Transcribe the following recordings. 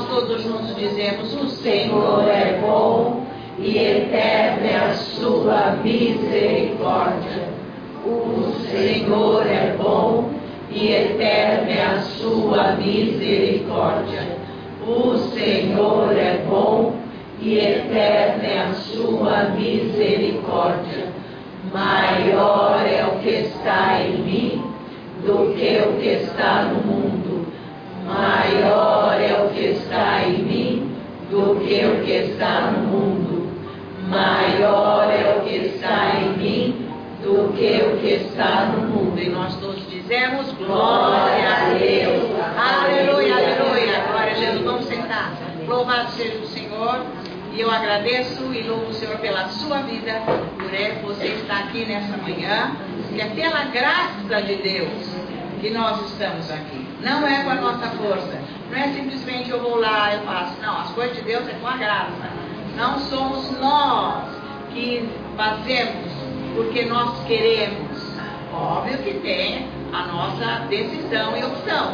todos juntos dizemos: o Senhor é bom e eterna é a sua misericórdia. O Senhor é bom e eterna é a sua misericórdia. O Senhor é bom e eterna é a sua misericórdia. Maior é o que está em mim do que o que está no mundo. Maior é o que está em mim do que o que está no mundo. Maior é o que está em mim do que o que está no mundo. E nós todos dizemos: glória a Deus. Aleluia, aleluia. Glória a Jesus. Vamos sentar. Louvado seja o Senhor. E eu agradeço e louvo o Senhor pela sua vida, por você estar aqui nessa manhã, que é pela graça de Deus que nós estamos aqui. Não é com a nossa força, não é simplesmente eu vou lá, eu faço. Não, as coisas de Deus é com a graça. Não somos nós que fazemos porque nós queremos. Óbvio que tem a nossa decisão e opção,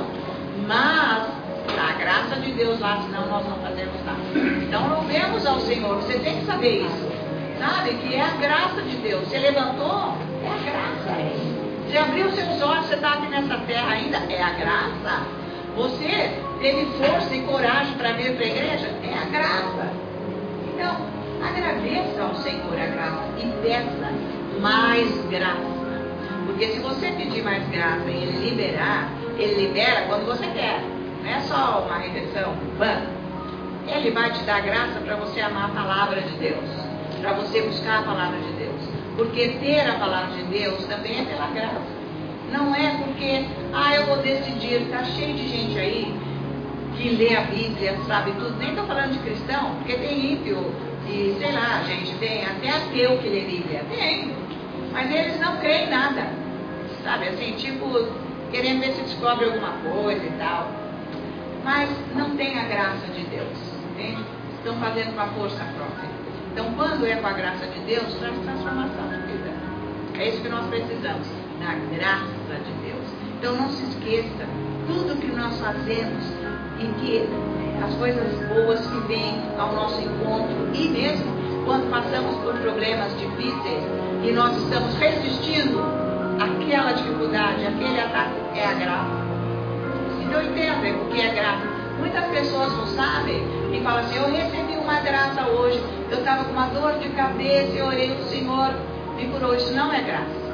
mas a graça de Deus lá, senão nós não fazemos nada. Então louvemos ao Senhor. Você tem que saber isso, sabe? Que é a graça de Deus. Você levantou, é a graça. Você abriu seus olhos, você está aqui nessa terra ainda, é a graça. Você teve força e coragem para vir para a igreja, é a graça. Então agradeça ao Senhor a graça e peça mais graça. Porque se você pedir mais graça e Ele liberar, Ele libera quando você quer. Não é só uma redenção humana. Ele vai te dar graça para você amar a palavra de Deus, para você buscar a palavra de Deus. Porque ter a palavra de Deus também é pela graça. Não é porque, eu vou decidir. Está cheio de gente aí que lê a Bíblia, sabe tudo. Nem estou falando de cristão, porque tem ímpio e sei lá, gente, tem até ateu que lê Bíblia. Tem. Mas eles não creem em nada. Sabe, assim, tipo, querendo ver se descobre alguma coisa e tal. Mas não tem a graça de Deus, entende? Estão fazendo com a força própria. Então, quando é com a graça de Deus, traz transformação de vida. É isso que nós precisamos, da graça de Deus. Então, não se esqueça, tudo que nós fazemos e que as coisas boas que vêm ao nosso encontro, e mesmo quando passamos por problemas difíceis e nós estamos resistindo àquela dificuldade, aquele ataque, é a graça. Então entendem o que é graça. Muitas pessoas não sabem e falam assim: eu recebi uma graça hoje, eu estava com uma dor de cabeça e orei, o Senhor me curou. Isso não é graça.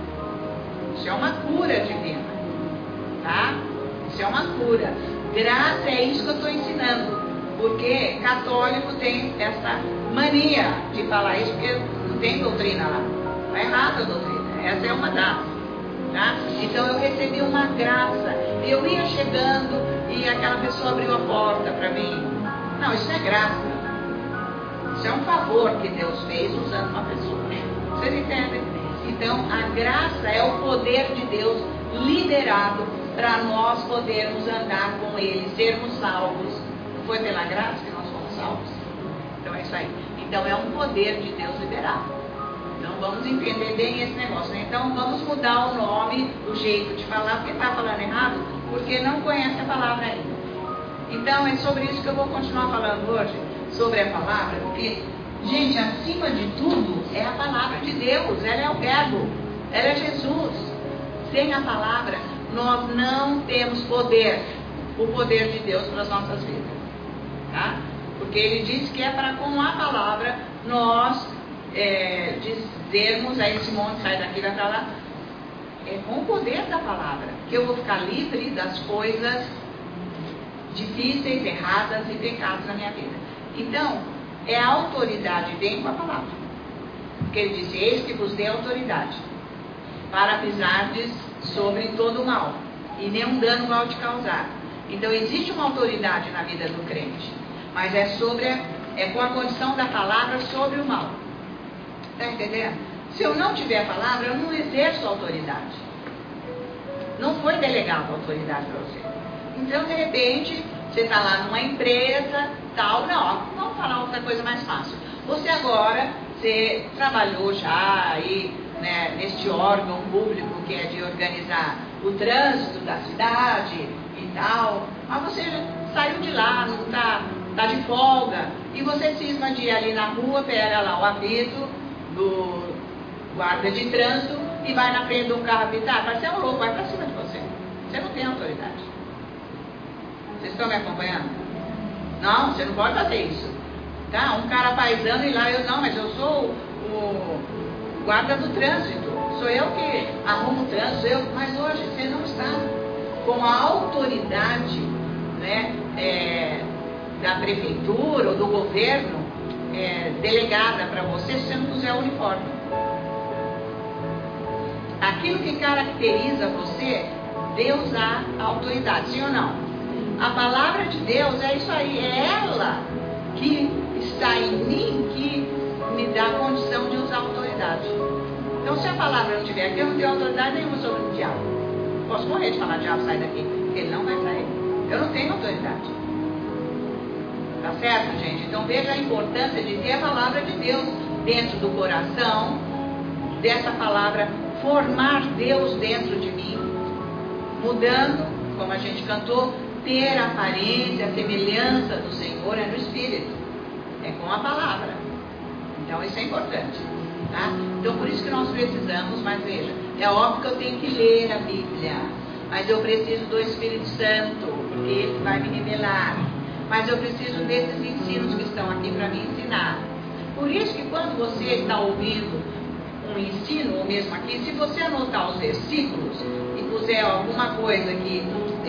Isso é uma cura divina, tá? Isso é uma cura. Graça é isso que eu estou ensinando, porque católico tem essa mania de falar isso, porque não tem doutrina lá. Está errada a doutrina. Essa é uma das. Tá? Então eu recebi uma graça. Eu ia chegando e aquela pessoa abriu a porta para mim. Não, isso é graça. Isso é um favor que Deus fez usando uma pessoa. Vocês entendem? Então a graça é o poder de Deus liberado para nós podermos andar com Ele, sermos salvos. Não foi pela graça que nós fomos salvos? Então é isso aí. Então é um poder de Deus liberado. Então vamos entender bem esse negócio, né? Então vamos mudar o nome, o jeito de falar, porque está falando errado, porque não conhece a palavra ainda. Então é sobre isso que eu vou continuar falando hoje, sobre a palavra, porque, gente, acima de tudo é a palavra de Deus, ela é o verbo, ela é Jesus. Sem a palavra nós não temos poder, o poder de Deus para as nossas vidas, tá? Porque Ele diz que é para com a palavra nós dizermos a esse monte, sai daqui, vai para lá. É com o poder da palavra que eu vou ficar livre das coisas difíceis, erradas e pecados na minha vida. Então, a autoridade vem com a palavra. Porque Ele disse: eis que vos dei autoridade para pisardes sobre todo o mal, e nenhum dano vai te causar. Então existe uma autoridade na vida do crente, mas é com a condição da palavra sobre o mal. Está entendendo? Se eu não tiver a palavra, eu não exerço autoridade. Não foi delegado a autoridade para você. Então, de repente, você está lá numa empresa, tal, não, vamos falar outra coisa mais fácil. Você agora, você trabalhou já aí, né, neste órgão público que é de organizar o trânsito da cidade e tal. Mas você saiu de lá, não tá de folga, e você cisma de ir ali na rua, pega lá o apito do guarda de trânsito e vai na frente de um carro apitar. Vai ser um louco, vai pra cima de você. Você não tem autoridade. Vocês estão me acompanhando? Não, você não pode fazer isso. Tá? Um cara paisano e lá, mas eu sou o guarda do trânsito. Sou eu que arrumo o trânsito, mas hoje você não está com a autoridade, né, da prefeitura ou do governo delegada para você se você não puser o uniforme. Aquilo que caracteriza você, Deus dá autoridade, sim ou não? A palavra de Deus é isso aí, é ela que está em mim que me dá a condição de usar autoridade. Então, se a palavra não estiver aqui, eu não tenho autoridade nenhuma sobre o diabo. Posso morrer de falar, diabo, sai daqui. Ele não vai sair. Eu não tenho autoridade. Tá certo, gente? Então, veja a importância de ter a palavra de Deus dentro do coração, dessa palavra formar Deus dentro de mim, mudando, como a gente cantou, ter a aparência, a semelhança do Senhor é no Espírito. É com a palavra. Então, isso é importante. Tá? Então, por isso que nós precisamos, mas veja, é óbvio que eu tenho que ler a Bíblia, mas eu preciso do Espírito Santo, porque Ele vai me revelar. Mas eu preciso desses ensinos que estão aqui para me ensinar. Por isso que quando você está ouvindo um ensino, ou mesmo aqui, se você anotar os versículos e puser alguma coisa que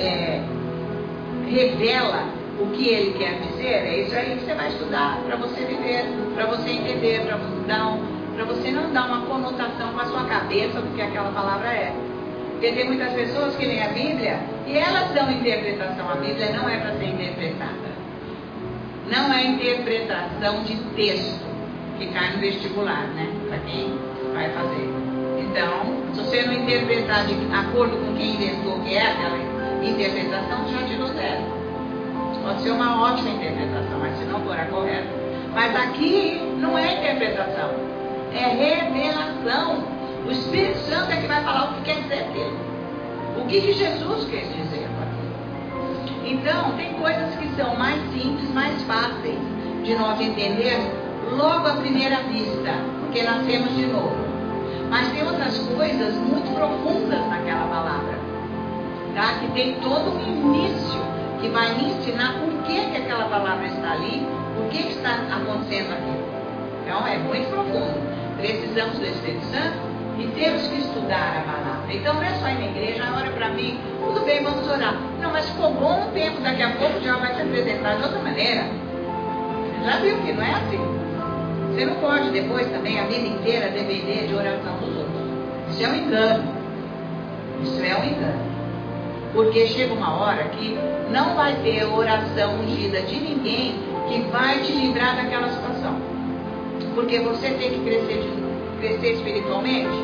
revela o que ele quer dizer, é isso aí que você vai estudar para você viver, para você entender, para você não dar uma conotação com a sua cabeça do que aquela palavra é. Porque tem muitas pessoas que leem a Bíblia e elas dão interpretação. A Bíblia não é para ser interpretada. Não é interpretação de texto que cai no vestibular, né? Para quem vai fazer. Então, se você não interpretar de acordo com quem inventou que é aquela interpretação, já tirou zero. Pode ser uma ótima interpretação, mas se não for a correta. Mas aqui não é interpretação, é revelação. O Espírito Santo é que vai falar o que quer dizer aquilo. O que Jesus quer dizer com aquilo. Então, tem coisas que são mais simples, mais fáceis de nós entendermos logo à primeira vista, porque nascemos de novo. Mas tem outras coisas muito profundas naquela palavra, tá? Que tem todo um início que vai me ensinar por que aquela palavra está ali, por que está acontecendo aqui. Então, é muito profundo. Precisamos do Espírito Santo e temos que estudar a palavra. Então, não é só ir na igreja, ora para mim, tudo bem, vamos orar. Não, mas ficou bom um tempo, daqui a pouco já vai se apresentar de outra maneira. Você já viu que não é assim? Você não pode depois também, a vida inteira, depender de oração dos outros. Isso é um engano. Isso é um engano. Porque chega uma hora que não vai ter oração ungida de ninguém que vai te livrar daquela situação. Porque você tem que crescer espiritualmente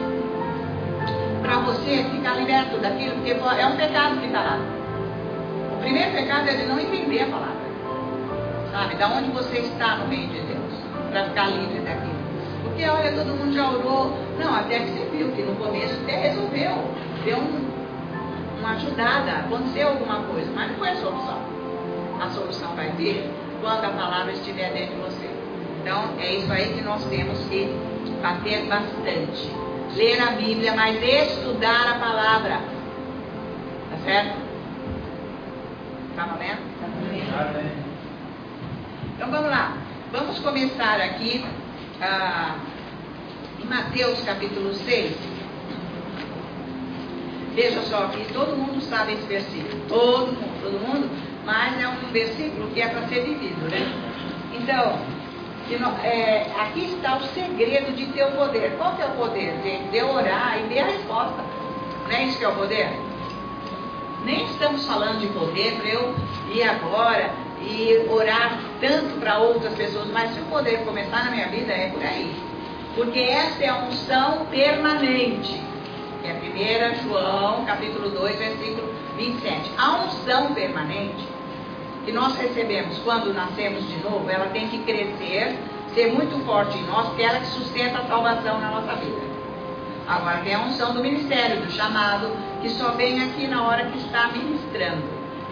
para você ficar liberto daquilo, porque é um pecado que está lá. O primeiro pecado é de não entender a palavra. Sabe? Da onde você está no meio de Deus, para ficar livre daquilo. Porque olha, todo mundo já orou. Não, até que você viu que no começo até resolveu. Deu uma ajudada, aconteceu alguma coisa, mas não foi a solução. A solução vai vir quando a palavra estiver dentro de você. Então, é isso aí que nós temos que bater bastante. Ler a Bíblia, mas estudar a palavra. Tá certo? Tá valendo? Então, vamos lá. Vamos começar aqui em Mateus capítulo 6. Veja só que todo mundo sabe esse versículo. Todo mundo. Mas é um versículo que é para ser vivido, né? Então, aqui está o segredo de ter o poder. Qual que é o poder? De orar e ver a resposta. Não é isso que é o poder? Nem estamos falando de poder para eu ir agora e orar tanto para outras pessoas, mas se o poder começar na minha vida, é por aí. Porque essa é a unção permanente. É 1 João, capítulo 2, versículo 27. A unção permanente que nós recebemos quando nascemos de novo, ela tem que crescer, ser muito forte em nós, porque ela que sustenta a salvação na nossa vida. Agora tem a unção do ministério, do chamado, que só vem aqui na hora que está ministrando.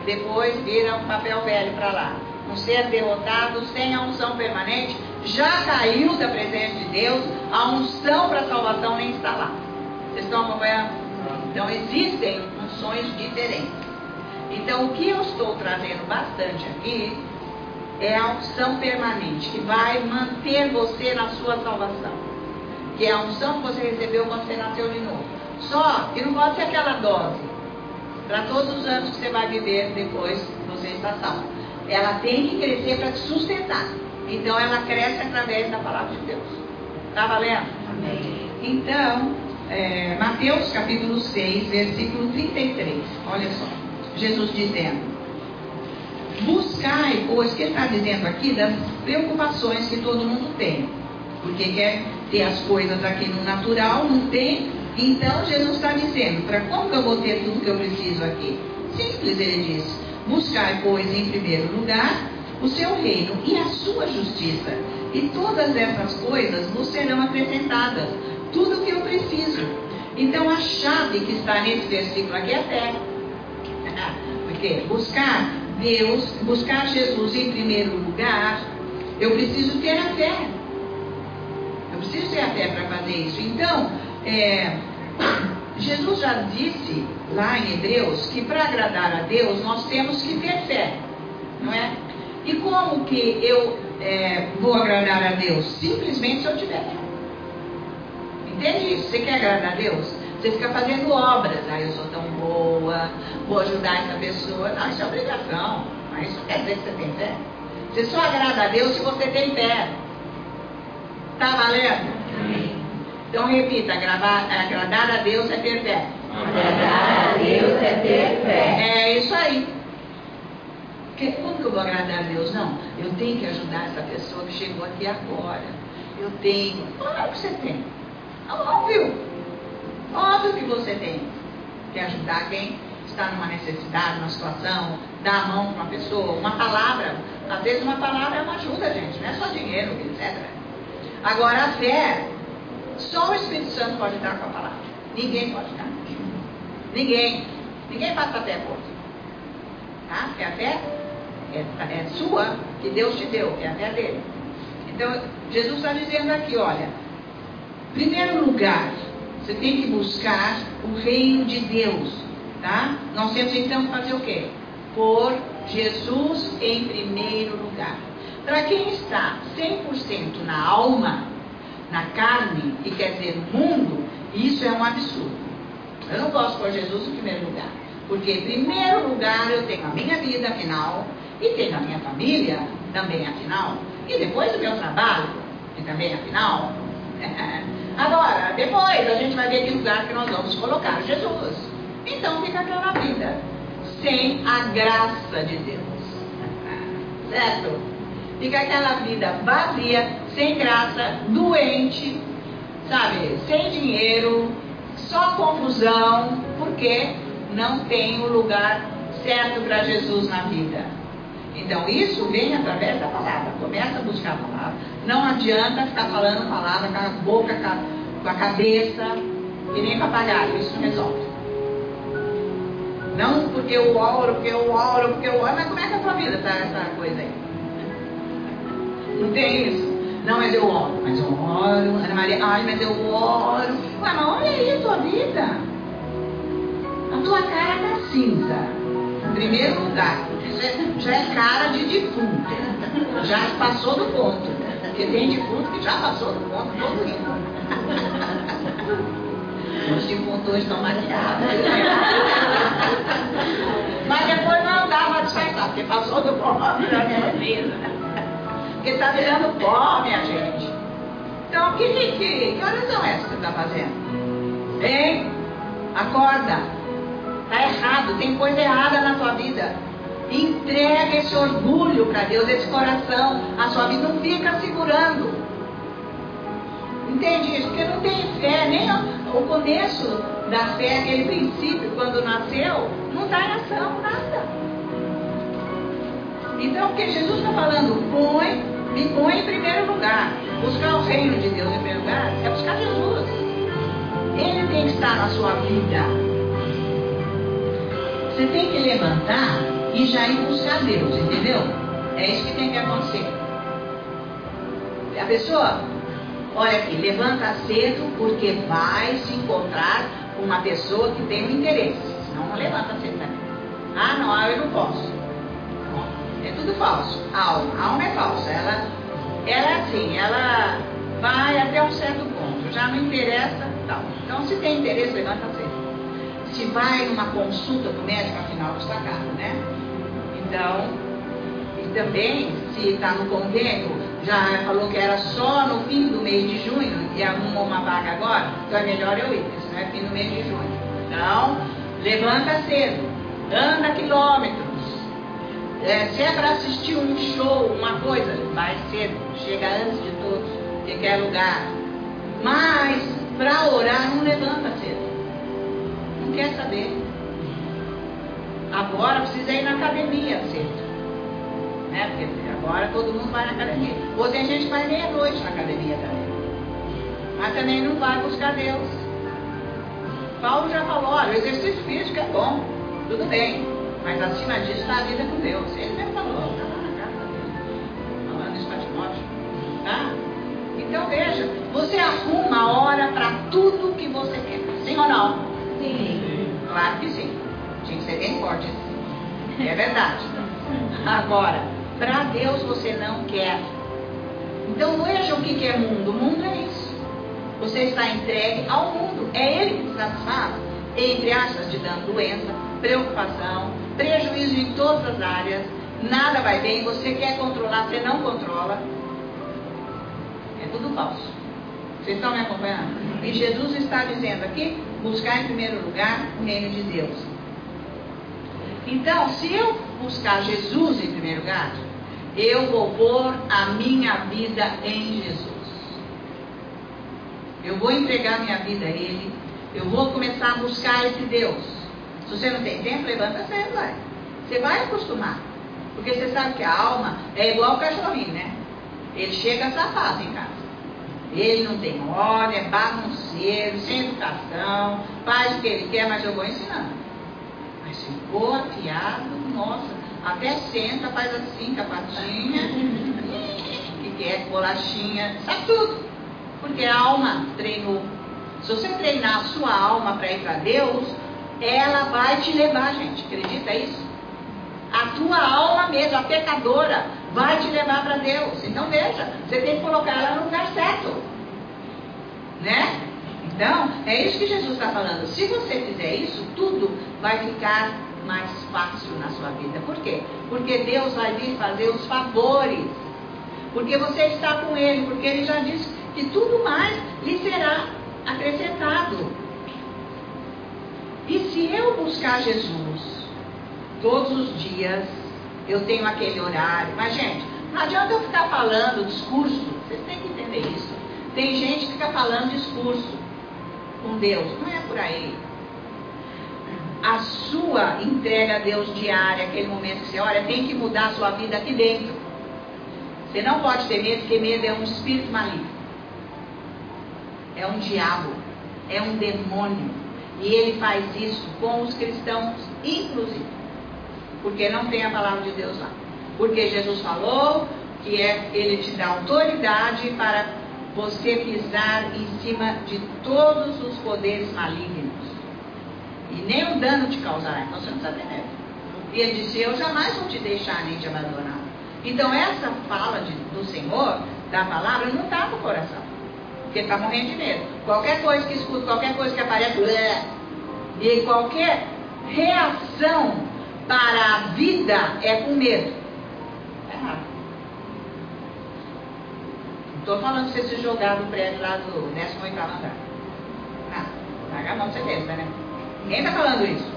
depois vira um papel velho para lá. Um ser derrotado, sem a unção permanente, já caiu da presença de Deus, a unção para a salvação nem está lá. Vocês estão acompanhando? Então existem unções diferentes. Então o que eu estou trazendo bastante aqui é a unção permanente, que vai manter você na sua salvação. Que é a unção que você recebeu quando você nasceu de novo. Só que não pode ser aquela dose para todos os anos que você vai viver depois que você está salvo. Ela tem que crescer para te sustentar. Então ela cresce através da palavra de Deus. Está valendo? Amém. Então, Mateus capítulo 6, versículo 33. Olha só. Jesus dizendo: buscai, pois, que está dizendo aqui das preocupações que todo mundo tem. Porque quer ter as coisas aqui no natural, não tem. Então Jesus está dizendo, para como que eu vou ter tudo que eu preciso aqui? Simples, ele diz: buscai, pois, em primeiro lugar o seu reino e a sua justiça, e todas essas coisas vos serão acrescentadas. Tudo o que eu preciso. Então a chave que está nesse versículo aqui é a fé. Porque buscar Deus, buscar Jesus em primeiro lugar, eu preciso ter a fé. Eu preciso ter a fé para fazer isso. Então, Jesus já disse lá em Hebreus que para agradar a Deus nós temos que ter fé, não é? E como que eu vou agradar a Deus? Simplesmente se eu tiver fé. Entende isso? Você quer agradar a Deus? Você fica fazendo obras. Eu sou tão boa, vou ajudar essa pessoa. Não, isso é obrigação. Mas isso quer dizer que você tem fé. Você só agrada a Deus se você tem fé. Tá valendo? Amém. Então repita: agradar a Deus é ter fé. Agradar a Deus é ter fé. É isso aí. Como que eu vou agradar a Deus? Não, eu tenho que ajudar essa pessoa que chegou aqui agora. Eu tenho. Claro que você tem. Óbvio. Óbvio que você tem que ajudar quem está numa necessidade, numa situação, dar a mão para uma pessoa, uma palavra. Às vezes uma palavra é uma ajuda, gente, não é só dinheiro, etc. Agora a fé, só o Espírito Santo pode dar com a palavra. Ninguém pode dar. Ninguém passa a fé por você. Tá? Porque a fé é sua, que Deus te deu, é a fé dele. Então Jesus está dizendo aqui, olha, em primeiro lugar, você tem que buscar o reino de Deus, tá? Nós temos então que fazer o quê? Pôr Jesus em primeiro lugar. Para quem está 100% na alma, na carne, e quer dizer no mundo, isso é um absurdo. Eu não posso pôr Jesus em primeiro lugar. Porque em primeiro lugar eu tenho a minha vida, afinal, e tenho a minha família, também afinal, e depois o meu trabalho, que também afinal. Agora, depois a gente vai ver que lugar que nós vamos colocar Jesus. Então fica aquela vida sem a graça de Deus. Certo? Fica aquela vida vazia, sem graça, doente, sabe? Sem dinheiro, só confusão, porque não tem o lugar certo para Jesus na vida. Então isso vem através da palavra. Começa a buscar a palavra. Não adianta ficar falando palavra com a boca, com a cabeça, e nem papagaio. Isso não resolve. Não porque eu oro, porque eu oro, porque eu oro. Mas como é que a tua vida está essa coisa aí? Não tem isso. Não, mas eu oro. Ana Maria, mas eu oro. Ué, mas olha aí a tua vida. A tua cara tá cinza. Em primeiro lugar, já é cara de defunto. Já passou do ponto. Porque tem defunto que já passou do ponto, todo mundo. Os defuntos hoje estão maquiados. Mas depois não dá para disfarçar, porque passou do ponto, já é cinza. Porque está virando pó, minha gente. Então, que oração é essa que você está fazendo? Hein? Acorda. Está errado, tem coisa errada na tua vida. Entrega esse orgulho para Deus, esse coração. A sua vida não fica segurando. Entende isso? Porque não tem fé, nem o começo da fé, aquele princípio, quando nasceu, não está em ação, nada. Então, o que Jesus está falando? Me põe em primeiro lugar. Buscar o reino de Deus em primeiro lugar é buscar Jesus. Ele tem que estar na sua vida. Você tem que levantar e já ir buscar Deus, entendeu? É isso que tem que acontecer. A pessoa, olha aqui, levanta cedo porque vai se encontrar com uma pessoa que tem um interesse. Senão não levanta cedo também. Ah, não, eu não posso. É tudo falso. A alma é falsa. Ela é assim, ela vai até um certo ponto. Já não interessa, tal. Então, se tem interesse, levanta cedo. Se vai numa consulta com o médico, afinal custa caro, né? Então, e também, se está no convênio, já falou que era só no fim do mês de junho e arrumou uma vaga agora, então é melhor eu ir, porque senão é fim do mês de junho. Então, levanta cedo, anda quilômetros. Se é para assistir um show, uma coisa, vai cedo, chega antes de todos, que quer lugar. Mas, para orar, não levanta cedo. Não quer saber. Agora precisa ir na academia cedo. Né? Porque agora todo mundo vai na academia. Ou tem gente que vai meia-noite na academia também. Mas também não vai buscar Deus. Paulo já falou, olha, o exercício físico é bom, tudo bem. Mas acima disso está a vida com Deus. Ele mesmo falou, está lá na carta dele. Falando isso para Timóteo. Tá? Então veja, você arruma a hora para tudo que você quer. Sim ou não? Sim. Claro que sim. Tinha que ser bem forte. É verdade. Agora, para Deus você não quer. Então veja o que é mundo. O mundo é isso. Você está entregue ao mundo. É ele que satisfaz, entre aspas, te dando doença, preocupação, prejuízo em todas as áreas. Nada vai bem. Você quer controlar, você não controla. É tudo falso. Vocês estão me acompanhando? E Jesus está dizendo aqui, buscar em primeiro lugar o reino de Deus. Então, se eu buscar Jesus em primeiro lugar, eu vou pôr a minha vida em Jesus. Eu vou entregar minha vida a Ele. Eu vou começar a buscar esse Deus. Se você não tem tempo, levanta cedo, vai. Você vai acostumar. Porque você sabe que a alma é igual o cachorrinho, né? Ele chega safado em casa. Ele não tem ordem, é bagunceiro, sem educação, faz o que ele quer, mas eu vou ensinando. Mas ficou afiado, nossa, até senta, faz assim com a patinha, que quer bolachinha, sabe tudo. Porque a alma treinou. Se você treinar a sua alma para ir para Deus, ela vai te levar, gente. Acredita isso? A tua alma mesmo, a pecadora, vai te levar para Deus. Então veja, você tem que colocar ela no lugar certo. Né? Então, é isso que Jesus está falando. Se você fizer isso, tudo vai ficar mais fácil na sua vida. Por quê? Porque Deus vai vir fazer os favores. Porque você está com Ele. Porque Ele já disse que tudo mais lhe será acrescentado. E se eu buscar Jesus todos os dias, eu tenho aquele horário. Mas, gente, não adianta eu ficar falando discurso. Vocês têm que entender isso. Tem gente que fica falando discurso com Deus. Não é por aí. A sua entrega a Deus diária, aquele momento que você olha, tem que mudar a sua vida aqui dentro. Você não pode ter medo, porque medo é um espírito maligno. É um diabo. É um demônio. E ele faz isso com os cristãos, inclusive. Porque não tem a palavra de Deus lá. Porque Jesus falou que ele te dá autoridade para você pisar em cima de todos os poderes malignos. E nem um dano te causará. Então você não precisa ter medo. E ele disse, eu jamais vou te deixar nem te abandonar. Então essa fala do Senhor, da palavra, não está no coração. Porque está morrendo de medo. Qualquer coisa que escuta, qualquer coisa que aparece, e qualquer reação para a vida é com medo. É errado. Não estou falando de você se jogar do prédio lá do 18º andar. Não, larga a mão, você pensa, né? Ninguém está falando isso.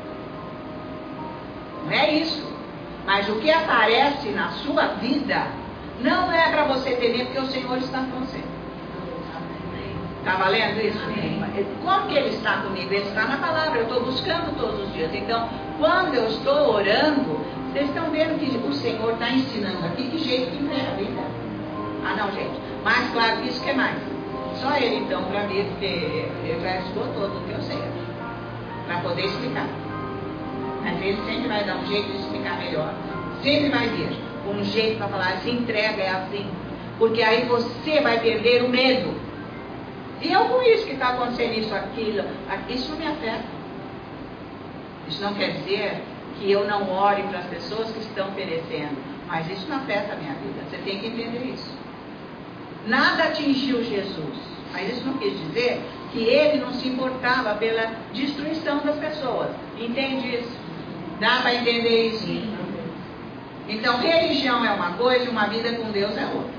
Não é isso. Mas o que aparece na sua vida não é para você temer, porque o Senhor está com você. Está valendo isso? Como que Ele está comigo? Ele está na palavra. Eu estou buscando todos os dias. Então, quando eu estou orando, vocês estão vendo que o Senhor está ensinando aqui que jeito que entrega a vida. Ah, não, gente. Mais claro que isso, que mais? Só Ele, então, para mim, porque eu já estou todo o que eu sei. Para poder explicar. Mas Ele sempre vai dar um jeito de explicar. ficar melhor. Sempre vai vir um jeito para falar, se entrega, é assim. Porque aí você vai perder o medo. E eu com isso que está acontecendo, isso, aquilo, isso não me afeta. Isso não quer dizer que eu não ore para as pessoas que estão perecendo. Mas isso não afeta a minha vida. Você tem que entender isso. Nada atingiu Jesus. Mas isso não quis dizer que ele não se importava pela destruição das pessoas. Entende isso? Dá para entender isso? Então, religião é uma coisa e uma vida com Deus é outra.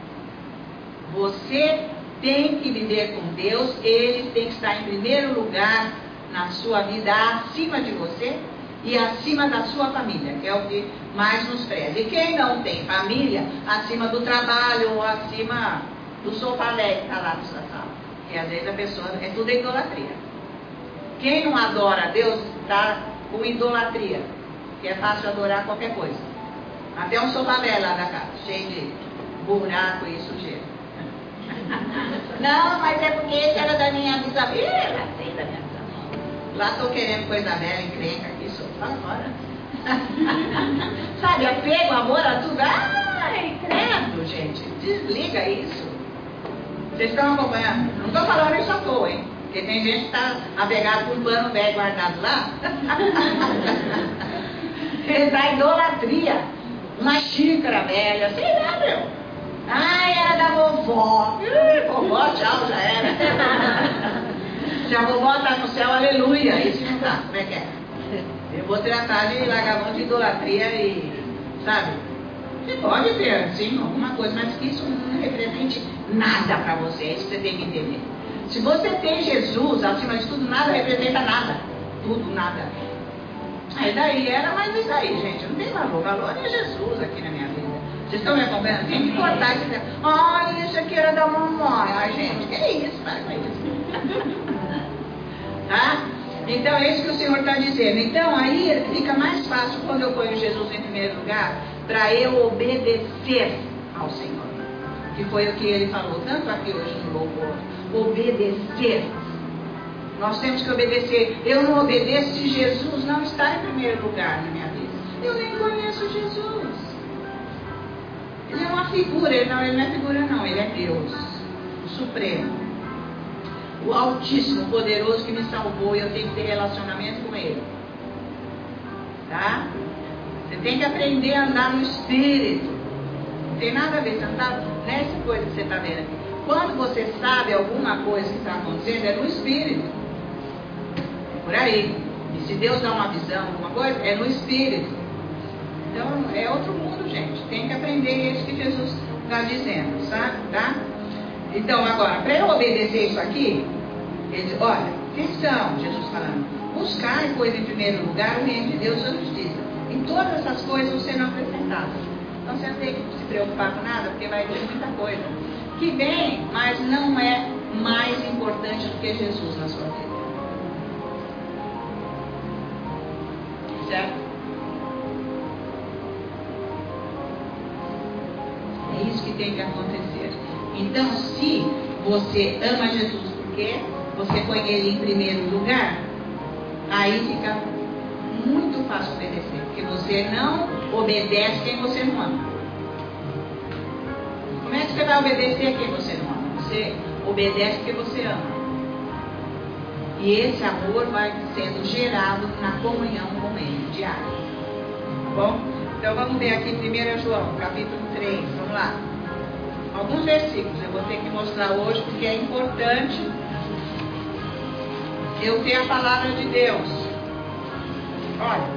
Você tem que viver com Deus, ele tem que estar em primeiro lugar na sua vida, acima de você e acima da sua família, que é o que mais nos preza. E quem não tem família, acima do trabalho ou acima do sofá velho que está lá na sua sala. E às vezes a pessoa, é tudo idolatria. Quem não adora a Deus está com idolatria, que é fácil adorar qualquer coisa. Até um sofá velho lá da casa, cheio de buraco e sujeira. Não, mas é porque esse era da minha bisavó. Ih, sei da minha bisavó. Lá estou querendo coisa velha, encrenca aqui, sofá fora. Sabe, apego, amor a tudo. Ai, credo, gente. Desliga isso. Vocês estão acompanhando? Não estou falando isso à toa, hein? Porque tem gente que está apegado com um pano velho guardado lá. Ele dá idolatria. Uma xícara velha, sei lá, meu. Ai, era da vovó. Vovó, tchau, já era. Se a vovó está no céu, aleluia. Isso não tá, como é que é? Eu vou tratar de largar mão de idolatria e, sabe? Você pode ter, sim, alguma coisa, mas que isso não represente nada para você. É isso que você tem que entender. Se você tem Jesus, acima de tudo, nada representa nada. Tudo, nada. Aí daí era, mas isso aí, gente, não tem valor. O valor é Jesus aqui na minha vida. Vocês estão me acompanhando? Tem que cortar isso. Ai, isso aqui era da mamãe. Ai, gente, que é isso? Para com isso. Tá? Então, é isso que o Senhor está dizendo. Então, aí fica mais fácil quando eu ponho Jesus em primeiro lugar, para eu obedecer ao Senhor. Que foi o que ele falou, tanto aqui hoje no louvor. Obedecer. Nós temos que obedecer. Eu não obedeço se Jesus não está em primeiro lugar na minha vida. Eu nem conheço Jesus. Ele é uma figura. Ele não é figura não. Ele é Deus. O Supremo. O Altíssimo, o Poderoso que me salvou. E eu tenho que ter relacionamento com Ele. Tá? Você tem que aprender a andar no Espírito. Não tem nada a ver. Você não está nessa coisa que você está vendo aqui. Quando você sabe alguma coisa que está acontecendo, é no Espírito. Por aí. E se Deus dá uma visão, alguma coisa, é no Espírito. Então, é outro mundo, gente. Tem que aprender isso que Jesus está dizendo, sabe? Tá? Então, agora, para eu obedecer isso aqui, ele diz, olha, questão, Jesus falando, buscar coisa em primeiro lugar, o reino de Deus, a justiça. Em todas essas coisas serão acrescentadas. Então, você não tem que se preocupar com nada, porque vai ter muita coisa. Que vem, mas não é mais importante do que Jesus na sua vida. Certo? É isso que tem que acontecer. Então, se você ama Jesus porque você põe ele em primeiro lugar, aí fica muito fácil obedecer. Porque você não obedece quem você não ama. Como é que você vai obedecer quem você não ama? Você obedece porque você ama. E esse amor vai sendo gerado na comunhão com Ele, diária. Tá bom? Então vamos ver aqui 1 João, capítulo 3. Vamos lá. Alguns versículos eu vou ter que mostrar hoje, porque é importante eu ter a palavra de Deus. Olha.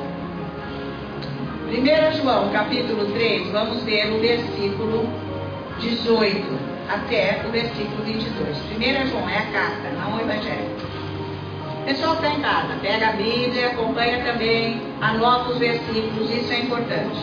1 João, capítulo 3, vamos ver o versículo 18 até o versículo 22. 1 João é a carta, não o Evangelho. O pessoal está em casa, pega a Bíblia, acompanha também, anota os versículos, isso é importante.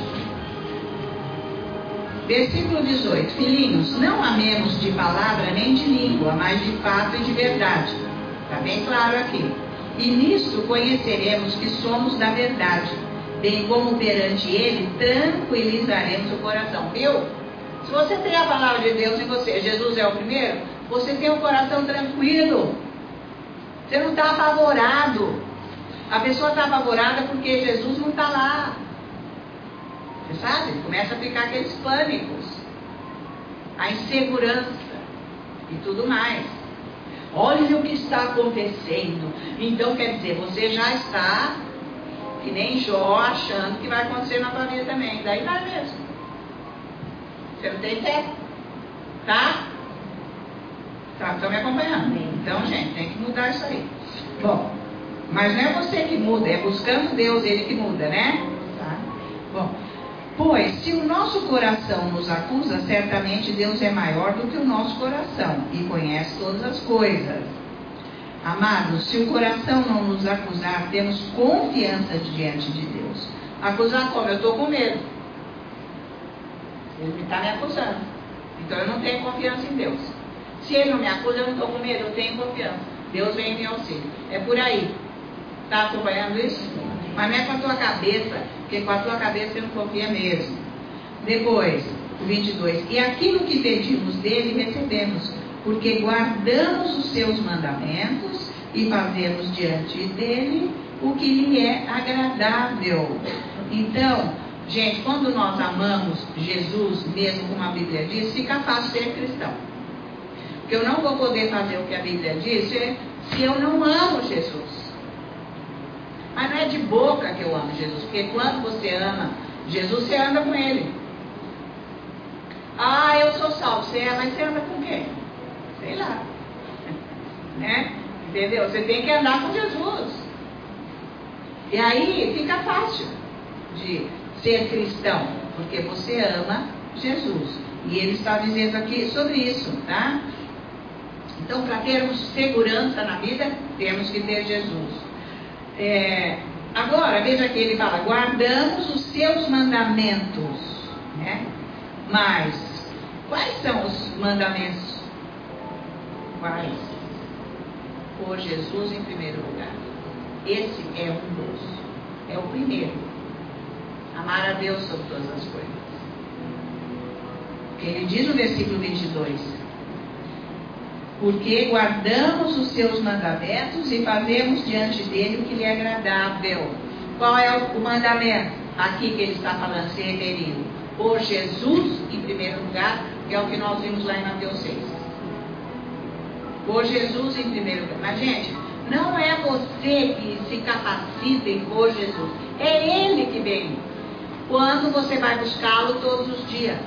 Versículo 18. Filhinhos, não amemos de palavra nem de língua, mas de fato e de verdade. Está bem claro aqui. E nisto conheceremos que somos da verdade, bem como perante Ele tranquilizaremos o coração. Viu? Se você tem a palavra de Deus em você, Jesus é o primeiro, você tem o coração tranquilo. Você não está apavorado. A pessoa está apavorada porque Jesus não está lá. Você sabe? Começa a ficar aqueles pânicos, a insegurança e tudo mais. Olha o que está acontecendo. Então quer dizer, você já está que nem Jó, achando que vai acontecer na tua vida também. Daí vai mesmo. Você não tem fé. Tá? Estão me acompanhando? Então, gente, tem que mudar isso aí. Bom, mas não é você que muda, é buscando Deus, Ele que muda, né? Tá? Bom, pois se o nosso coração nos acusa, certamente Deus é maior do que o nosso coração e conhece todas as coisas. Amados, se o coração não nos acusar, temos confiança diante de Deus. Acusar como? Eu estou com medo. Ele está me acusando. Então eu não tenho confiança em Deus. Se Ele não me acusa, eu não estou com medo, eu tenho confiança. Deus vem em meu auxílio. É por aí. Está acompanhando isso? Mas não é com a tua cabeça, porque com a tua cabeça você não confia mesmo. Depois, o 22. E aquilo que pedimos dele, recebemos, porque guardamos os seus mandamentos e fazemos diante dele o que lhe é agradável. Então, gente, quando nós amamos Jesus, mesmo como a Bíblia diz, fica fácil ser cristão. Porque eu não vou poder fazer o que a Bíblia diz se eu não amo Jesus. Mas não é de boca que eu amo Jesus, porque quando você ama Jesus, você anda com Ele. Ah, eu sou salvo. Você é, mas você anda com quem? Sei lá. Né? Entendeu? Você tem que andar com Jesus. E aí fica fácil de ser cristão, porque você ama Jesus. E ele está dizendo aqui sobre isso, tá? Então, para termos segurança na vida, temos que ter Jesus. Agora, veja que ele fala, guardamos os seus mandamentos, né? Mas, quais são os mandamentos? Quais? Por Jesus em primeiro lugar. Esse é um dos. É o primeiro. Amar a Deus sobre todas as coisas. Porque ele diz no versículo 22, porque guardamos os seus mandamentos e fazemos diante dele o que lhe é agradável. Qual é o mandamento? Aqui que ele está falando, se referindo. Por Jesus em primeiro lugar, que é o que nós vimos lá em Mateus 6. Por Jesus em primeiro lugar. Mas, gente, não é você que se capacita em por Jesus. É Ele que vem. Quando você vai buscá-lo todos os dias.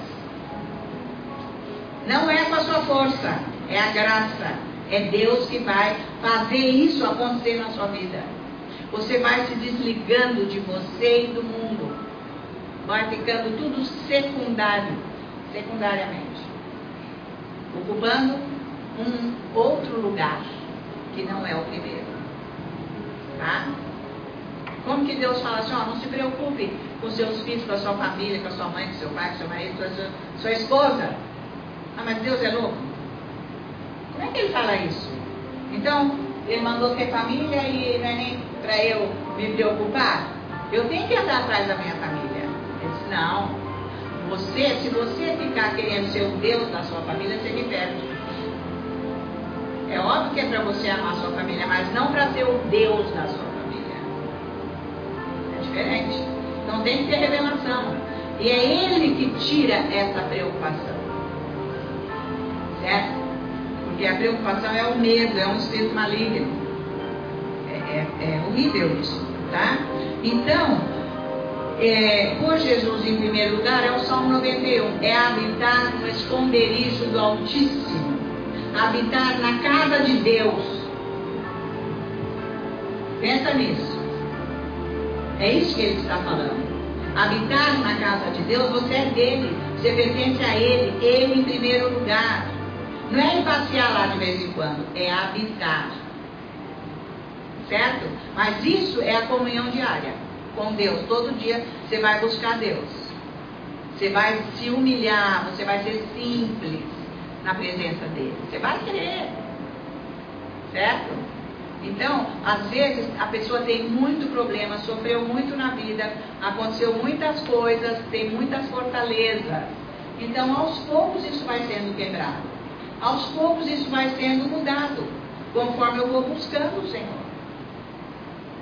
Não é com a sua força, é a graça. É Deus que vai fazer isso acontecer na sua vida. Você vai se desligando de você e do mundo. Vai ficando tudo secundariamente. Ocupando um outro lugar, que não é o primeiro. Tá? Como que Deus fala assim, ó, não se preocupe com seus filhos, com a sua família, com a sua mãe, com seu pai, com seu marido, com a sua esposa. Ah, mas Deus é louco? Como é que ele fala isso? Então, ele mandou ter família e não é nem para eu me preocupar? Eu tenho que andar atrás da minha família. Ele disse, não. Se você ficar querendo ser o Deus da sua família, você me perde. É óbvio que é para você amar a sua família, mas não para ser o Deus da sua família. É diferente. Então tem que ter revelação. E é Ele que tira essa preocupação. Certo? Porque a preocupação é o medo, é um espírito maligno. É horrível isso, tá? Então, por Jesus em primeiro lugar, é o Salmo 91. É habitar no esconderijo do Altíssimo. Habitar na casa de Deus. Pensa nisso. É isso que ele está falando. Habitar na casa de Deus, você é dele. Você pertence a ele. Ele em primeiro lugar. Não é ir passear lá de vez em quando. É habitar. Certo? Mas isso é a comunhão diária com Deus. Todo dia você vai buscar Deus. Você vai se humilhar. Você vai ser simples na presença dele. Você vai crer. Certo? Então, às vezes, a pessoa tem muito problema, sofreu muito na vida, aconteceu muitas coisas, tem muitas fortalezas. Então, aos poucos isso vai sendo quebrado. Aos poucos isso vai sendo mudado, conforme eu vou buscando o Senhor.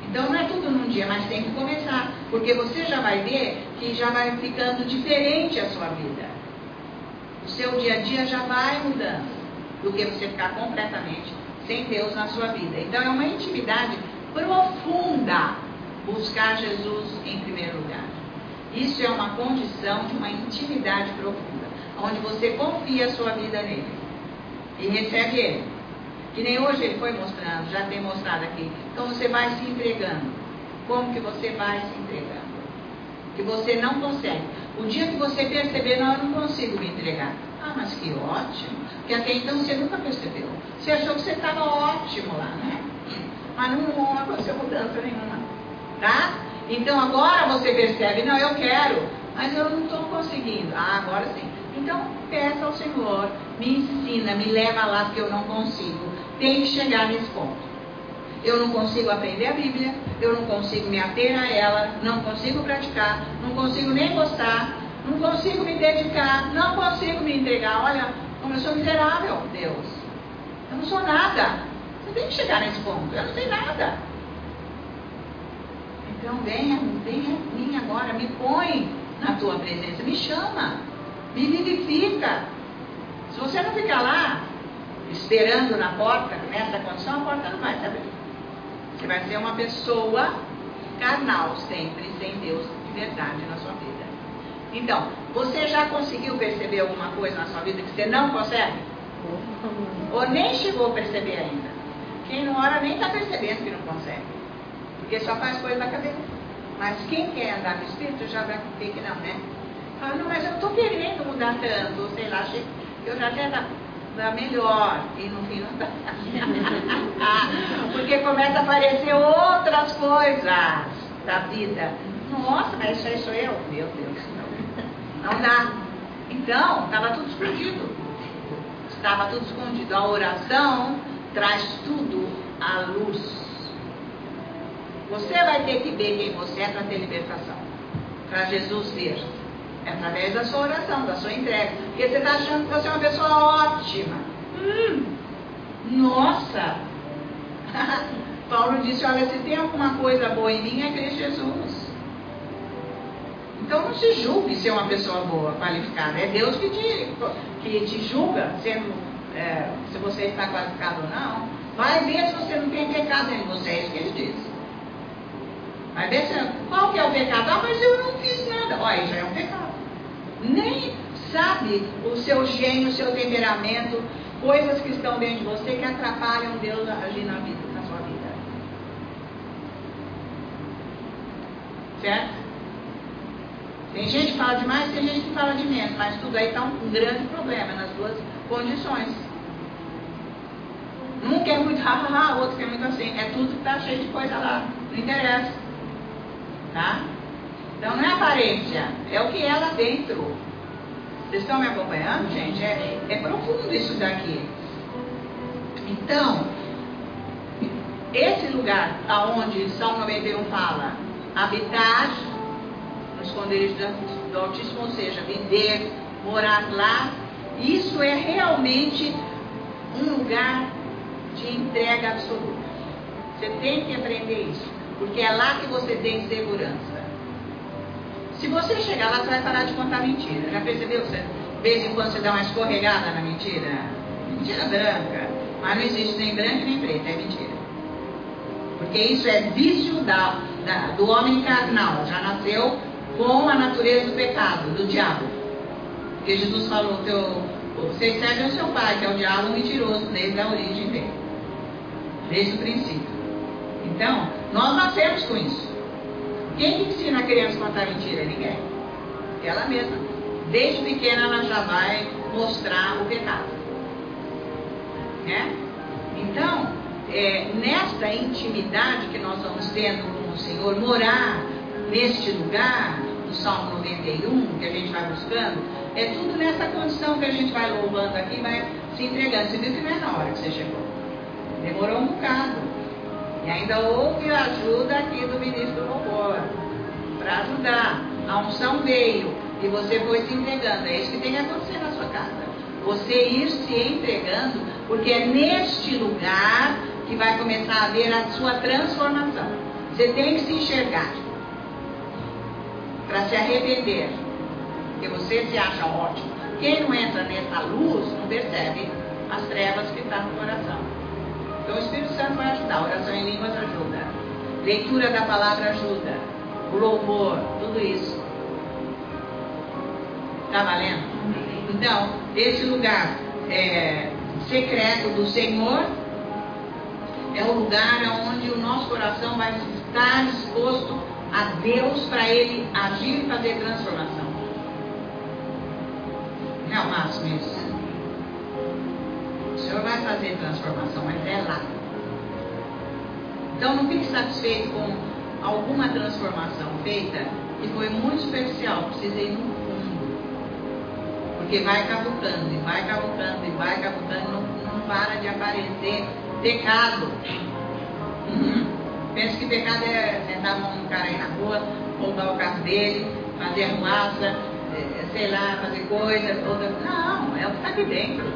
Então não é tudo num dia, mas tem que começar. Porque você já vai ver que já vai ficando diferente a sua vida. O seu dia a dia já vai mudando do que você ficar completamente sem Deus na sua vida. Então é uma intimidade profunda buscar Jesus em primeiro lugar. Isso é uma condição de uma intimidade profunda, onde você confia a sua vida nele e recebe ele. Que nem hoje ele foi mostrando, já tem mostrado aqui. Então você vai se entregando. Como que você vai se entregando? Que você não consegue. O dia que você perceber, não, eu não consigo me entregar. Ah, mas que ótimo. Porque até então você nunca percebeu. Você achou que você estava ótimo lá, né? Mas não aconteceu mudança nenhuma. Tá? Então agora você percebe, não, eu quero, mas eu não estou conseguindo. Ah, agora sim. Então peça ao Senhor, me ensina, me leva lá, porque eu não consigo. Tem que chegar nesse ponto. Eu não consigo aprender a Bíblia, eu não consigo me ater a ela, não consigo praticar, não consigo nem gostar, não consigo me dedicar, não consigo me entregar. Olha, como eu sou miserável, Deus. Eu não sou nada. Você tem que chegar nesse ponto. Eu não sei nada. Então venha a mim agora, me põe na tua presença, me chama, me vivifica. Se você não ficar lá, esperando na porta, nessa condição, a porta não vai se abrir. Você vai ser uma pessoa carnal sempre, sem Deus de verdade na sua vida. Então, você já conseguiu perceber alguma coisa na sua vida que você não consegue? Ou nem chegou a perceber ainda? Quem não ora nem está percebendo que não consegue. Porque só faz coisa da cabeça. Mas quem quer andar no Espírito já vai ver que não, né? Fala, não, mas eu estou querendo mudar tanto, sei lá, eu já quero dar melhor. E no fim não dá. Porque começa a aparecer outras coisas da vida. Nossa, mas isso aí sou eu? Meu Deus, não dá. Então, estava tudo escondido. Estava tudo escondido. A oração traz tudo à luz. Você vai ter que ver quem você é para ter libertação. Para Jesus ver. É através da sua oração, da sua entrega. Porque você está achando que você é uma pessoa ótima. Nossa! Paulo disse, olha, se tem alguma coisa boa em mim, é Cristo Jesus. Então não se julgue ser uma pessoa boa, qualificada. É Deus que te julga, se você está qualificado ou não. Vai ver se você não tem pecado em você, é isso que ele diz. Vai ver qual que é o pecado? Ah, mas eu não fiz nada. Olha, isso já é um pecado. Nem sabe o seu gênio, o seu temperamento, coisas que estão dentro de você que atrapalham Deus a agir na sua vida. Certo? Tem gente que fala demais, tem gente que fala de menos, mas tudo aí está um grande problema nas duas condições. Um quer muito o outro quer muito assim. É tudo que está cheio de coisa lá. Não interessa. Tá? Então não é aparência, é o que é lá dentro. Vocês estão me acompanhando, gente? É profundo isso daqui. Então, esse lugar aonde Salmo 91 fala, habitar no esconderijo do Altíssimo, ou seja, viver, morar lá, isso é realmente um lugar de entrega absoluta. Você tem que aprender isso. Porque é lá que você tem segurança. Se você chegar lá, você vai parar de contar mentira. Já percebeu que de vez em quando você dá uma escorregada na mentira? Mentira branca. Mas não existe nem branca nem preta, é mentira. Porque isso é vício do homem carnal. Já nasceu com a natureza do pecado, do diabo. Porque Jesus falou, vocês servem o seu pai, que é o diabo mentiroso, desde a origem dele. Desde o princípio. Então, nós nascemos com isso. Quem que ensina a criança a contar mentira? Ninguém. Ela mesma. Desde pequena ela já vai mostrar o pecado. Né? Então, nesta intimidade que nós vamos tendo com o Senhor, morar neste lugar, no Salmo 91, que a gente vai buscando, é tudo nessa condição que a gente vai louvando aqui, vai se entregando. Você viu que não é na hora que você chegou. Demorou um bocado. E ainda houve a ajuda aqui do ministro Robola para ajudar. A unção veio e você foi se entregando. É isso que tem que acontecer na sua casa. Você ir se entregando, porque é neste lugar que vai começar a haver a sua transformação. Você tem que se enxergar para se arrepender, porque você se acha ótimo. Quem não entra nessa luz não percebe as trevas que estão no coração. Então o Espírito Santo vai ajudar. A oração em línguas ajuda, leitura da palavra ajuda, o louvor, tudo isso. Está valendo? Então, esse lugar secreto do Senhor é o lugar onde o nosso coração vai estar exposto a Deus para Ele agir e fazer transformação. Não é o máximo isso? O Senhor vai fazer transformação, mas é lá. Então não fique satisfeito com alguma transformação feita que foi muito superficial, precisa ir no fundo. Porque vai cavucando, e vai cavucando, e vai cavucando, não para de aparecer pecado. Pensa que pecado é sentar a mão no cara aí na rua, roubar o carro dele, fazer arruaça, sei lá, fazer coisas, outras. Não, é o que está aqui dentro.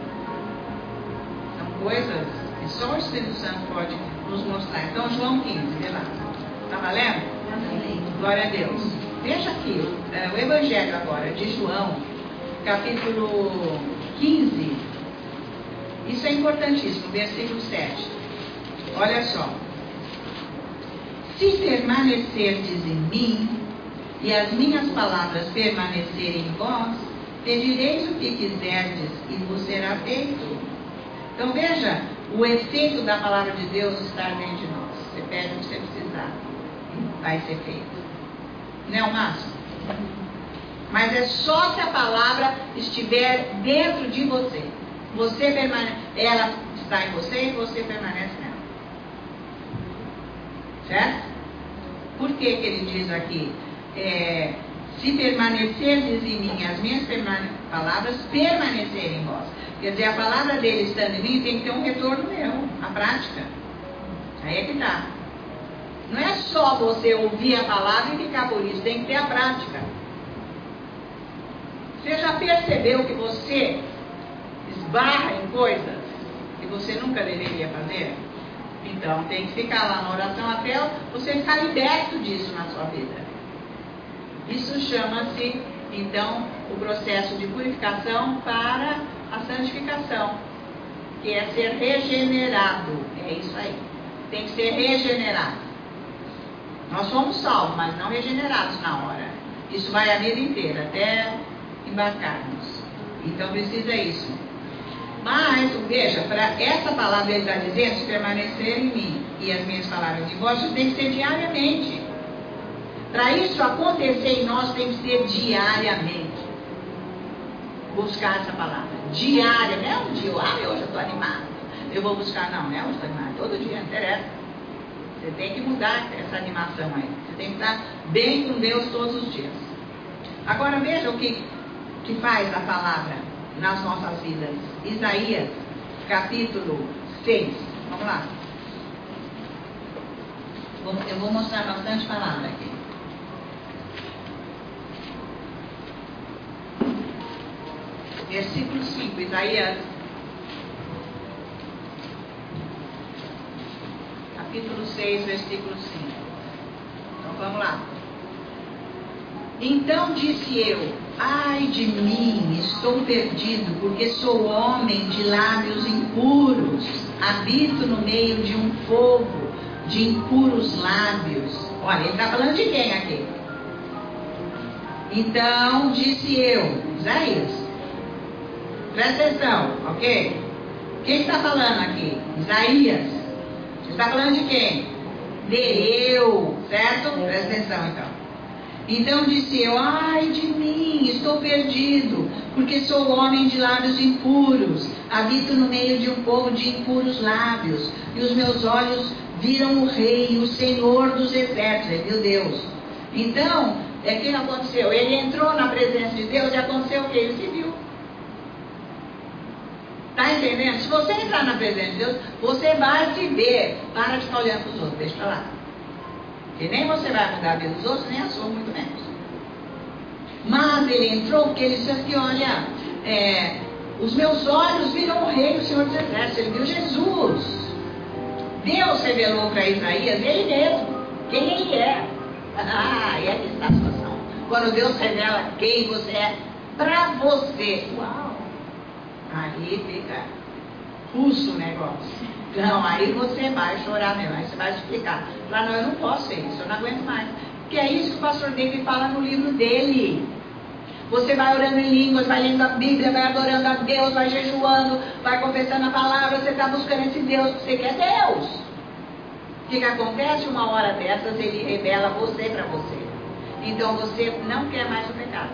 São coisas que só o Espírito Santo pode nos mostrar. Então, João 15, vê lá. Está valendo? Amém. Glória a Deus. Veja aqui, o Evangelho agora de João, capítulo 15. Isso é importantíssimo, versículo 7. Olha só. Se permanecerdes em mim, e as minhas palavras permanecerem em vós, pedireis o que quiserdes e vos será feito. Então veja o efeito da palavra de Deus estar dentro de nós. Você pede o que você precisar, vai ser feito. Não é o máximo? Mas é só se a palavra estiver dentro de você. Ela está em você e você permanece nela. Certo? Por que ele diz aqui? Se permanecerdes em mim, as minhas palavras permanecerem em vós. Quer dizer, a palavra dele estando em mim tem que ter um retorno meu, a prática. Aí é que tá. Não é só você ouvir a palavra e ficar por isso, tem que ter a prática. Você já percebeu que você esbarra em coisas que você nunca deveria fazer? Então tem que ficar lá na oração até você ficar liberto disso na sua vida. Isso chama-se, então, o processo de purificação para a santificação, que é ser regenerado. É isso aí. Tem que ser regenerado. Nós somos salvos, mas não regenerados na hora. Isso vai a vida inteira, até embarcarmos. Então precisa isso. Mas, veja, para essa palavra ele está dizendo, se permanecer em mim e as minhas palavras em vós, isso tem que ser diariamente. Para isso acontecer em nós, tem que ser diariamente. Buscar essa palavra. Diária, não é um dia, hoje eu estou animado, eu vou buscar, não é hoje eu estou animado, todo dia, não interessa. Você tem que mudar essa animação aí. Você tem que estar bem com Deus todos os dias. Agora veja o que faz a palavra nas nossas vidas. Isaías, capítulo 6. Vamos lá. Eu vou mostrar bastante palavra aqui. Versículo 5, Isaías. Capítulo 6, versículo 5. Então vamos lá. Então disse eu, ai de mim, estou perdido, porque sou homem de lábios impuros, habito no meio de um povo de impuros lábios. Olha, ele está falando de quem aqui? Então disse eu, Isaías, presta atenção, ok? Quem está falando aqui? Isaías. Está falando de quem? De eu, certo? Presta atenção então. Então disse eu, ai de mim, estou perdido, porque sou homem de lábios impuros, habito no meio de um povo de impuros lábios, e os meus olhos viram o Rei, o Senhor dos Exércitos, ele viu Deus. Então, o que aconteceu? Ele entrou na presença de Deus e aconteceu o que? Ele se viu. Está entendendo? Se você entrar na presença de Deus, você vai se ver. Para de ficar olhando para os outros, deixa para lá. E nem você vai mudar a vida dos outros, nem a sua, muito menos. Mas ele entrou porque ele disse assim, olha, os meus olhos viram o Rei do Senhor dos Exércitos, ele viu Jesus. Deus revelou para Isaías ele mesmo. quem Ele é. E aqui está a situação. Quando Deus revela quem você é para você. Uau! Aí fica russo o negócio. Não, aí você vai chorar mesmo, aí você vai explicar. Falar, não, eu não posso ser isso, eu não aguento mais. Porque é isso que o pastor David fala no livro dele. Você vai orando em línguas, vai lendo a Bíblia, vai adorando a Deus, vai jejuando, vai confessando a palavra, você está buscando esse Deus, você quer Deus. O que acontece? Uma hora dessas, Ele revela você para você. Então você não quer mais o pecado.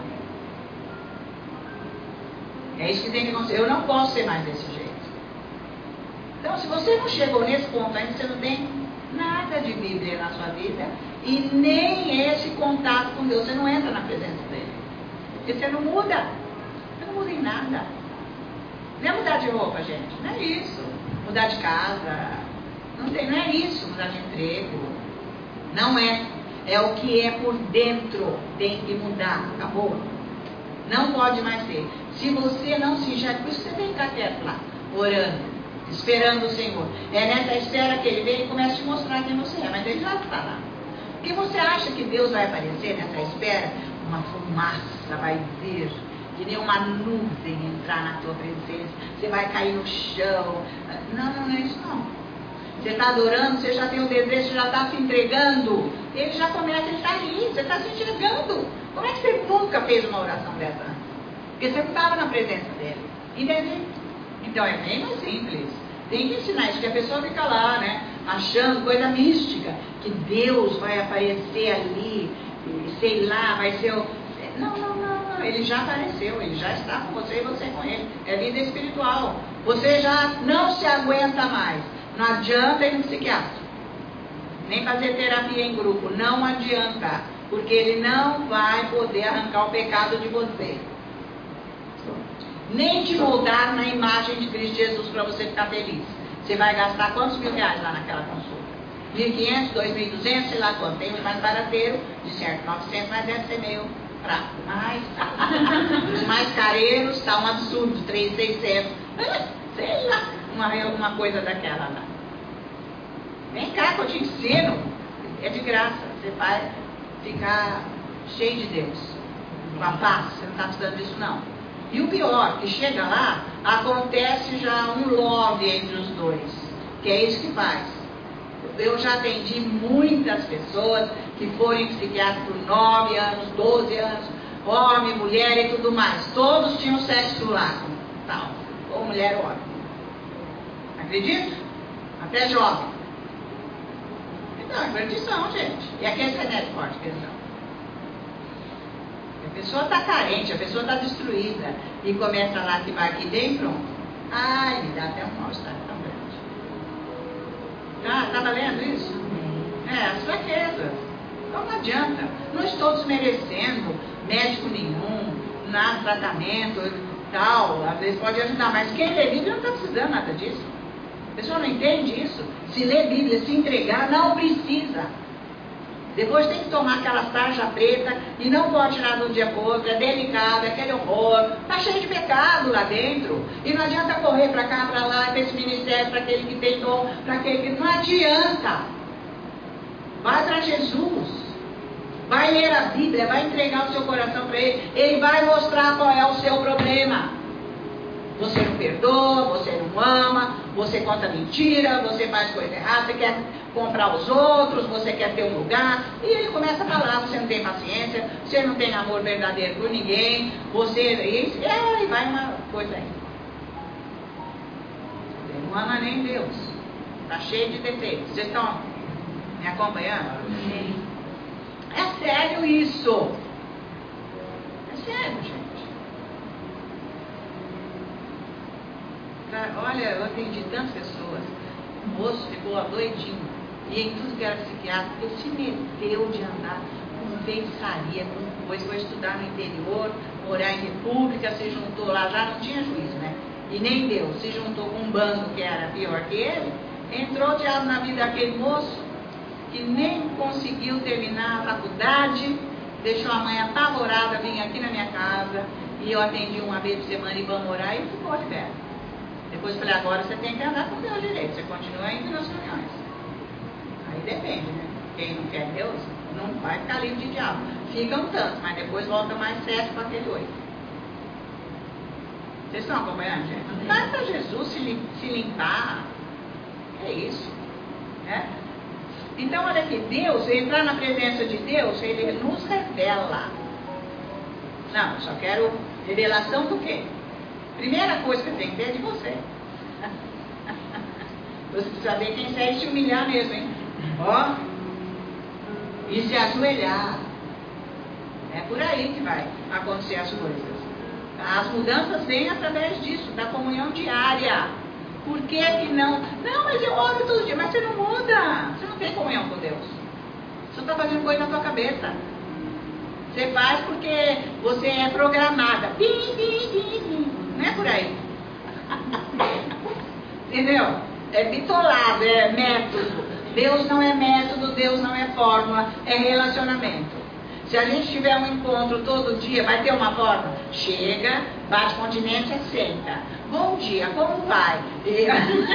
É isso que tem que acontecer. Eu não posso ser mais desse jeito. Então, se você não chegou nesse ponto ainda, você não tem nada de Bíblia na sua vida e nem esse contato com Deus. Você não entra na presença dele. Porque você não muda. Você não muda em nada. Não é mudar de roupa, gente. Não é isso. Mudar de casa. Não é isso. Mudar de emprego. Não é. É o que é por dentro. Tem que mudar. Acabou. Não pode mais ser. Se você não se enxerga, por isso que você tem que ficar quieto lá, orando, esperando o Senhor. É nessa espera que Ele vem e começa a te mostrar quem você é. Mas Ele já está lá. Porque você acha que Deus vai aparecer nessa espera? Uma fumaça vai vir, que nem uma nuvem entrar na tua presença. Você vai cair no chão. Não é isso não. Você está adorando, você já tem o desejo, você já está se entregando. Ele já começa, ele está ali, você está se enxergando. Como é que você nunca fez uma oração dessa antes? Porque você não estava na presença dele. Entendeu? Então é bem mais simples. Tem que ensinar isso, que a pessoa fica lá, né? Achando coisa mística, que Deus vai aparecer ali, sei lá, vai ser o... Não. Ele já apareceu, ele já está com você e você com ele. É vida espiritual. Você já não se aguenta mais. Não adianta ir no psiquiatra. Nem fazer terapia em grupo. Não adianta. Porque ele não vai poder arrancar o pecado de você. Nem te moldar na imagem de Cristo Jesus para você ficar feliz. Você vai gastar quantos mil reais lá naquela consulta? 1.500, 2.200, sei lá quanto. Tem os mais barateiro, de certo 900, mas deve ser meio fraco. Mas os mais careiros está um absurdo, 3.600. Sei lá, uma coisa daquela lá. Vem cá que eu te ensino. É de graça. Você vai ficar cheio de Deus. Com a paz. Você não está precisando disso não. E o pior, que chega lá, acontece já um love entre os dois. Que é isso que faz. Eu já atendi muitas pessoas que foram em psiquiatra por 9 anos, 12 anos, homem, mulher e tudo mais. Todos tinham sexo lá. Tal. Ou mulher ou homem. Acredita? Até jovem. Então, é perdição, gente. E aqui é remédio forte, perdição. A pessoa está carente, a pessoa está destruída. E começa lá que vai aqui dentro. Ai, me dá até um mal-estar tão grande. Tá valendo isso? As fraquezas. Então não adianta. Não estou desmerecendo médico nenhum, nada, tratamento, tal. Às vezes pode ajudar, mas quem lê Bíblia não está precisando nada disso. A pessoa não entende isso. Se ler Bíblia, se entregar, não precisa. Depois tem que tomar aquela tarja preta e não pode tirar de um dia para o outro. É delicado, é aquele horror. Está cheio de pecado lá dentro. E não adianta correr para cá, para lá, para esse ministério, para aquele que tem dom, para aquele que... Não adianta. Vai para Jesus. Vai ler a Bíblia, vai entregar o seu coração para Ele. Ele vai mostrar qual é o seu problema. Você não perdoa, você não ama, você conta mentira, você faz coisa errada, você quer comprar os outros, você quer ter um lugar. E ele começa a falar, você não tem paciência, você não tem amor verdadeiro por ninguém, você... E vai uma coisa aí. Você não ama nem Deus. Está cheio de defeitos. Vocês estão me acompanhando? Sim. É sério isso. É sério, gente. Olha, eu atendi tantas pessoas. O moço ficou doidinho. E em tudo que era psiquiatra, ele se meteu de andar com feitiçaria, com coisa. Foi estudar no interior, morar em república, se juntou lá, já não tinha juízo, né? E nem Deus, se juntou com um bando que era pior que ele. Entrou o diabo na vida daquele moço, que nem conseguiu terminar a faculdade, deixou a mãe apavorada, vinha aqui na minha casa, e eu atendi uma vez por semana e vamos orar, e ficou liberto. Depois eu falei, agora você tem que andar com Deus direito, você continua indo nas reuniões. Aí depende, né? quem não quer Deus, não vai ficar livre de diabo. Fica um tanto, mas depois volta mais 7 para aquele 8. Vocês estão acompanhando, gente? Vai para Jesus se limpar. É isso. Né? Então, olha aqui, Deus, entrar na presença de Deus, Ele nos revela. Não, eu só quero revelação do quê? Primeira coisa que tem que ter é de você. Você precisa saber quem quer se humilhar mesmo, hein? Ó, e se ajoelhar. É por aí que vai acontecer as coisas. As mudanças vêm através disso, da comunhão diária. Por que que não? Não, mas eu oro todo dia. Mas você não muda. Você não tem comunhão com Deus. Você está fazendo coisa na tua cabeça. Você faz porque você é programada. Pim, pim, pim, pim. Não é por aí. Entendeu? É bitolado, é método. Deus não é método, Deus não é fórmula, é relacionamento. Se a gente tiver um encontro todo dia, vai ter uma fórmula? Chega, bate continência, senta. Bom dia, como vai? E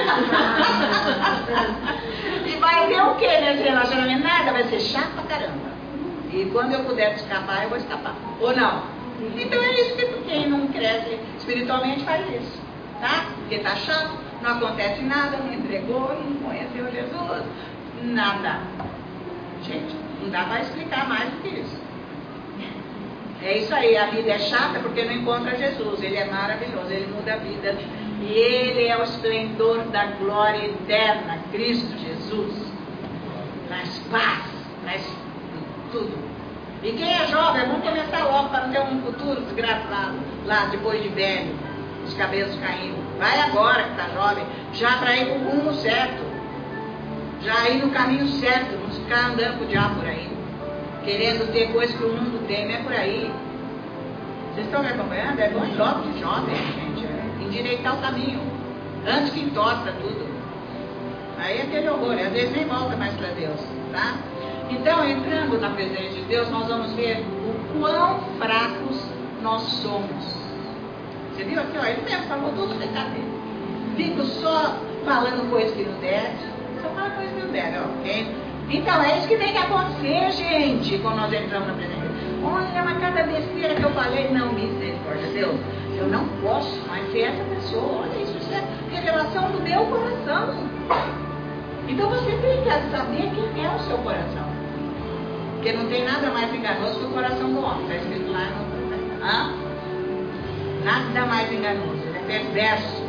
vai ter o que nesse relacionamento? Nada, vai ser chato pra caramba. E quando eu puder escapar, eu vou escapar. Ou não? Então é isso que quem não cresce espiritualmente faz isso. Tá? Porque tá chato, não acontece nada, não entregou, não conheceu Jesus, nada. Gente, não dá para explicar mais do que isso. É isso aí, a vida é chata porque não encontra Jesus. Ele é maravilhoso, Ele muda a vida. E Ele é o esplendor da glória eterna, Cristo Jesus. Traz paz, traz tudo. E quem é jovem, vamos começar logo para não ter um futuro desgraçado lá depois de velho, os cabelos caindo. Vai agora que está jovem, já para ir para o rumo certo. Já ir no caminho certo, não ficar andando com o diabo por aí. Querendo ter coisa que o mundo tem, não é por aí. Vocês estão me acompanhando? É bom ir logo de jovem, gente. Endireitar o caminho. Antes que entorta tudo. Aí é aquele horror, às vezes nem volta mais para Deus, tá? Então, entrando na presença de Deus, nós vamos ver o quão fracos nós somos. Você viu aqui, ó, ele mesmo falou tudo que está dele. Fico só falando coisa que não deve. Só fala coisa que não deve, ó. Okay? Então, é isso que tem que acontecer, gente, quando nós entramos na presença. Olha, mas cada besteira que eu falei, não, misericórdia, Deus, eu não posso mais ser essa pessoa. Olha, isso é revelação do meu coração. Então, você tem que saber quem é o seu coração. Porque não tem nada mais enganoso que o coração do homem. Está escrito lá no... Hã? Nada mais enganoso, ele é perverso.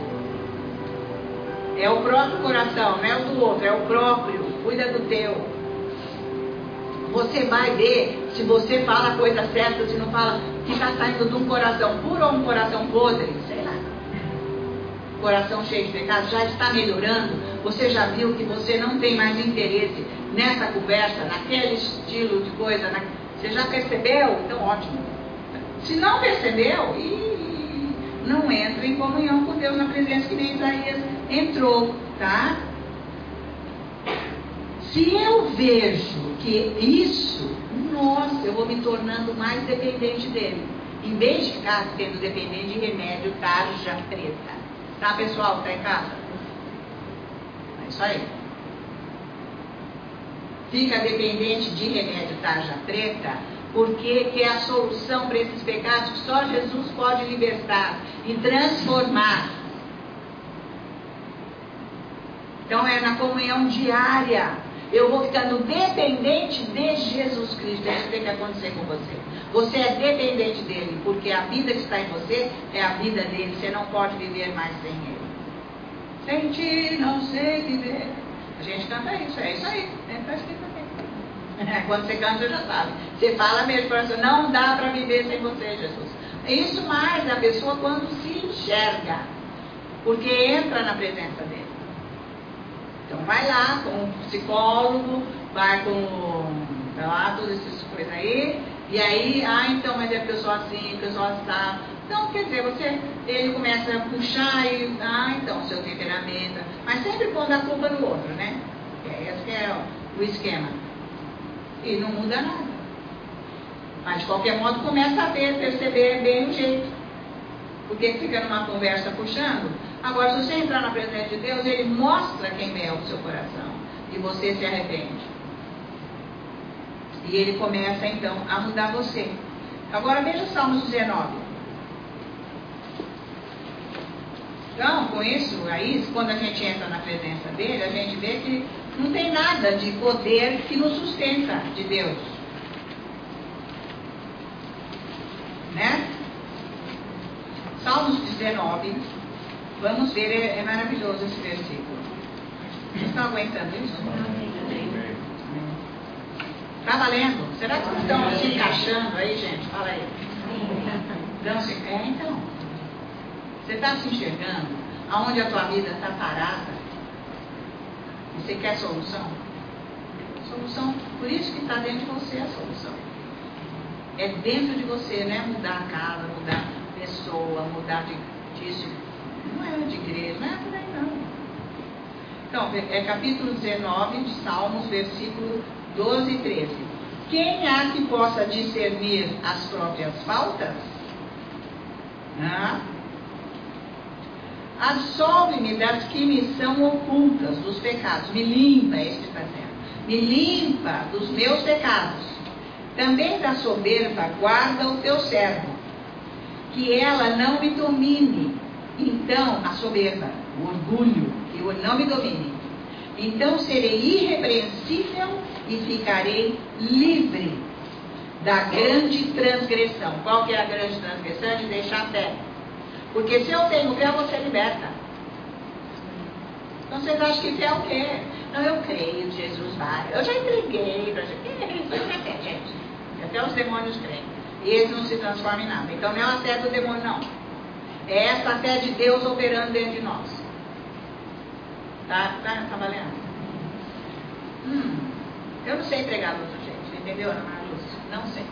É o próprio coração, não é o do outro, é o próprio. Cuida do teu. Você vai ver se você fala a coisa certa, se não fala, que está saindo de um coração puro ou um coração podre, sei lá. Coração cheio de pecado, já está melhorando. Você já viu que você não tem mais interesse nessa conversa, naquele estilo de coisa. Você já percebeu? Então ótimo. Se não percebeu, não entra em comunhão com Deus na presença que nem Isaías entrou, tá? Se eu vejo que isso, nossa, eu vou me tornando mais dependente dele. Em vez de ficar sendo dependente de remédio, tarja preta. Tá, pessoal? Tá em casa? É isso aí. Fica dependente de remédio tarja preta, porque que é a solução para esses pecados que só Jesus pode libertar e transformar. Então é na comunhão diária. Eu vou ficando dependente de Jesus Cristo. É isso que tem que acontecer com você. Você é dependente dele, porque a vida que está em você é a vida dele. Você não pode viver mais sem ele. Sem ti não sei viver. A gente canta isso, é isso aí. Está escrito aqui. Quando você canta, você já sabe. Você fala mesmo para você, não dá para viver sem você, Jesus. Isso mais a pessoa quando se enxerga, porque entra na presença dele. Então vai lá com o psicólogo, vai com lá, todas essas coisas aí, e aí, então, mas é pessoa assim, pessoa assim. Então, quer dizer, ele começa a puxar e, então, seu temperamento, mas sempre pondo a culpa no outro, né? Esse que é o esquema. E não muda nada. Mas de qualquer modo começa a perceber bem o jeito. Porque fica numa conversa puxando. Agora, se você entrar na presença de Deus, Ele mostra quem é o seu coração. E você se arrepende. E ele começa então a mudar você. Agora veja Salmos 19. Então, com isso aí, quando a gente entra na presença dele, a gente vê que não tem nada de poder que nos sustenta de Deus. Né? Salmos 19, vamos ver, é maravilhoso esse versículo. Vocês estão aguentando isso? Está valendo? Será que vocês estão se encaixando aí, gente? Fala aí. Então. Você está se enxergando aonde a tua vida está parada? E você quer solução? Solução, por isso que está dentro de você a solução. É dentro de você, não é mudar a casa, mudar a pessoa, mudar disso. Não é de igreja, não é por aí não. Então, é capítulo 19 de Salmos, versículo 12 e 13. Quem há que possa discernir as próprias faltas? Absolve-me das que me são ocultas, dos pecados. Me limpa, é isso que está dizendo. Me limpa dos meus pecados. Também da soberba guarda o teu servo, que ela não me domine. Então, a soberba, o orgulho, que não me domine. Então serei irrepreensível e ficarei livre da grande transgressão. Qual que é a grande transgressão? É de deixar a fé. Porque se eu tenho fé, você liberta. Então vocês acham que fé é o quê? Não, eu creio que Jesus vai. Eu já entreguei para Jesus. Isso é fé, gente. Até os demônios creem. E eles não se transformam em nada. Então não é a fé do demônio, não. É essa fé de Deus operando dentro de nós. Tá valendo? Eu não sei pregar do outro jeito. Entendeu, Ana Lúcia? Não sei.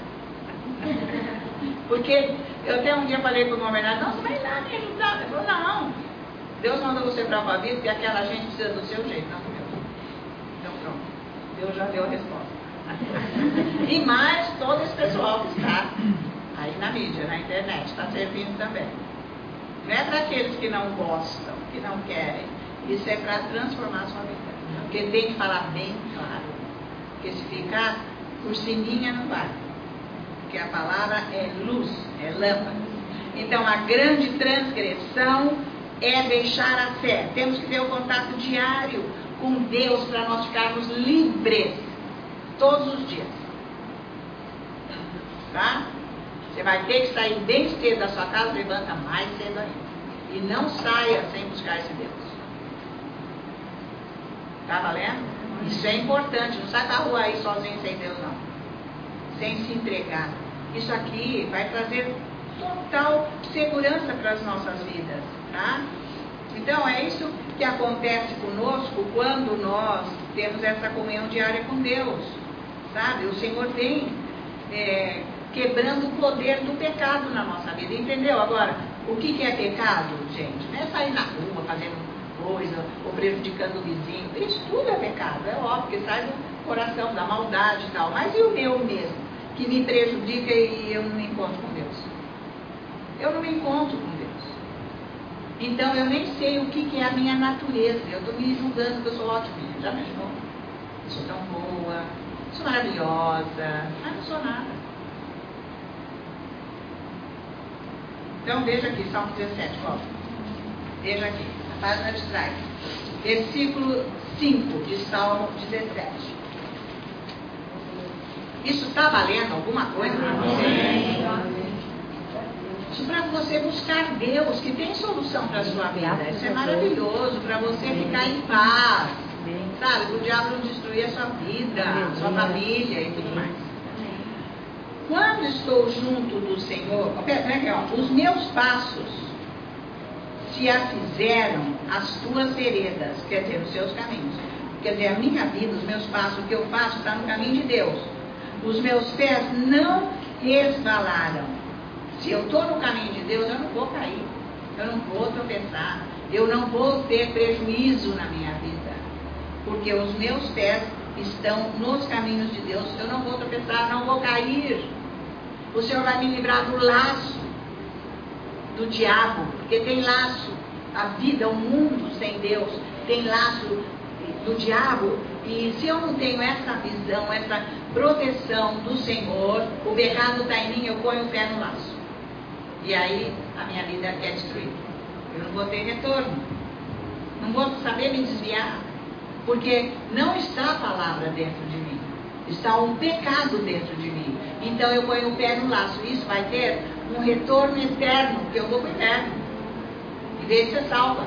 Porque eu até um dia falei para o irmão Bernardo, não, você vai lá me ajudar. Ele falou, não. Deus mandou você para a vida porque aquela gente precisa do seu jeito, não do meu. Então pronto. Deus já deu a resposta. E mais todo esse pessoal que está aí na mídia, na internet, está servindo também. Não é para aqueles que não gostam, que não querem. Isso é para transformar a sua vida. Porque tem que falar bem claro. Porque se ficar por cininha não vai. Porque a palavra é luz, é lâmpada. Então a grande transgressão é deixar a fé. Temos que ter o contato diário com Deus para nós ficarmos livres todos os dias. Tá? Você vai ter que sair bem cedo da sua casa, levanta mais cedo ainda. E não saia sem buscar esse Deus. Tá valendo? Isso é importante. Não sai pra rua aí sozinho sem Deus, não. Sem se entregar. Isso aqui vai trazer total segurança para as nossas vidas, tá? Então é isso que acontece conosco quando nós temos essa comunhão diária com Deus, sabe? O Senhor vem quebrando o poder do pecado na nossa vida, entendeu? Agora, o que é pecado, gente? Não é sair na rua fazendo coisa ou prejudicando o vizinho. Isso tudo é pecado, é óbvio, que sai do coração, da maldade e tal. Mas e o meu mesmo, que me prejudica e eu não me encontro com Deus? Eu não me encontro com Deus. Então eu nem sei o que é a minha natureza. Eu estou me julgando que eu sou ótima. Já me julgou? Eu sou tão boa, sou maravilhosa, mas não sou nada. Então veja aqui, Salmo 17, ó. Veja aqui, na página de trás. Versículo 5 de Salmo 17. Isso está valendo alguma coisa para você? Isso para você buscar Deus, que tem solução para a sua vida. Isso é maravilhoso, para você ficar em paz. Sabe, o diabo não destruir a sua vida, a sua família e tudo mais. Quando estou junto do Senhor, os meus passos se afizeram as tuas veredas, quer dizer, os seus caminhos. Quer dizer, a minha vida, os meus passos, o que eu faço está no caminho de Deus. Os meus pés não resvalaram. Se eu estou no caminho de Deus, eu não vou cair, eu não vou tropeçar, eu não vou ter prejuízo na minha vida, porque os meus pés estão nos caminhos de Deus. Eu não vou tropeçar, não vou cair. O Senhor vai me livrar do laço do diabo, porque tem laço. A vida, o mundo sem Deus, tem laço do diabo E se eu não tenho essa visão, essa proteção do Senhor, o pecado está em mim, eu ponho o pé no laço. E aí a minha vida é destruída. Eu não vou ter retorno. Não vou saber me desviar. Porque não está a palavra dentro de mim. Está um pecado dentro de mim. Então eu ponho o pé no laço. Isso vai ter um retorno eterno, porque eu vou para o inferno. Em vez de ser salva.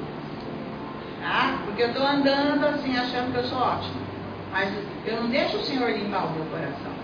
Tá? Porque eu estou andando assim, achando que eu sou ótimo. Mas eu não deixo o Senhor limpar o meu coração.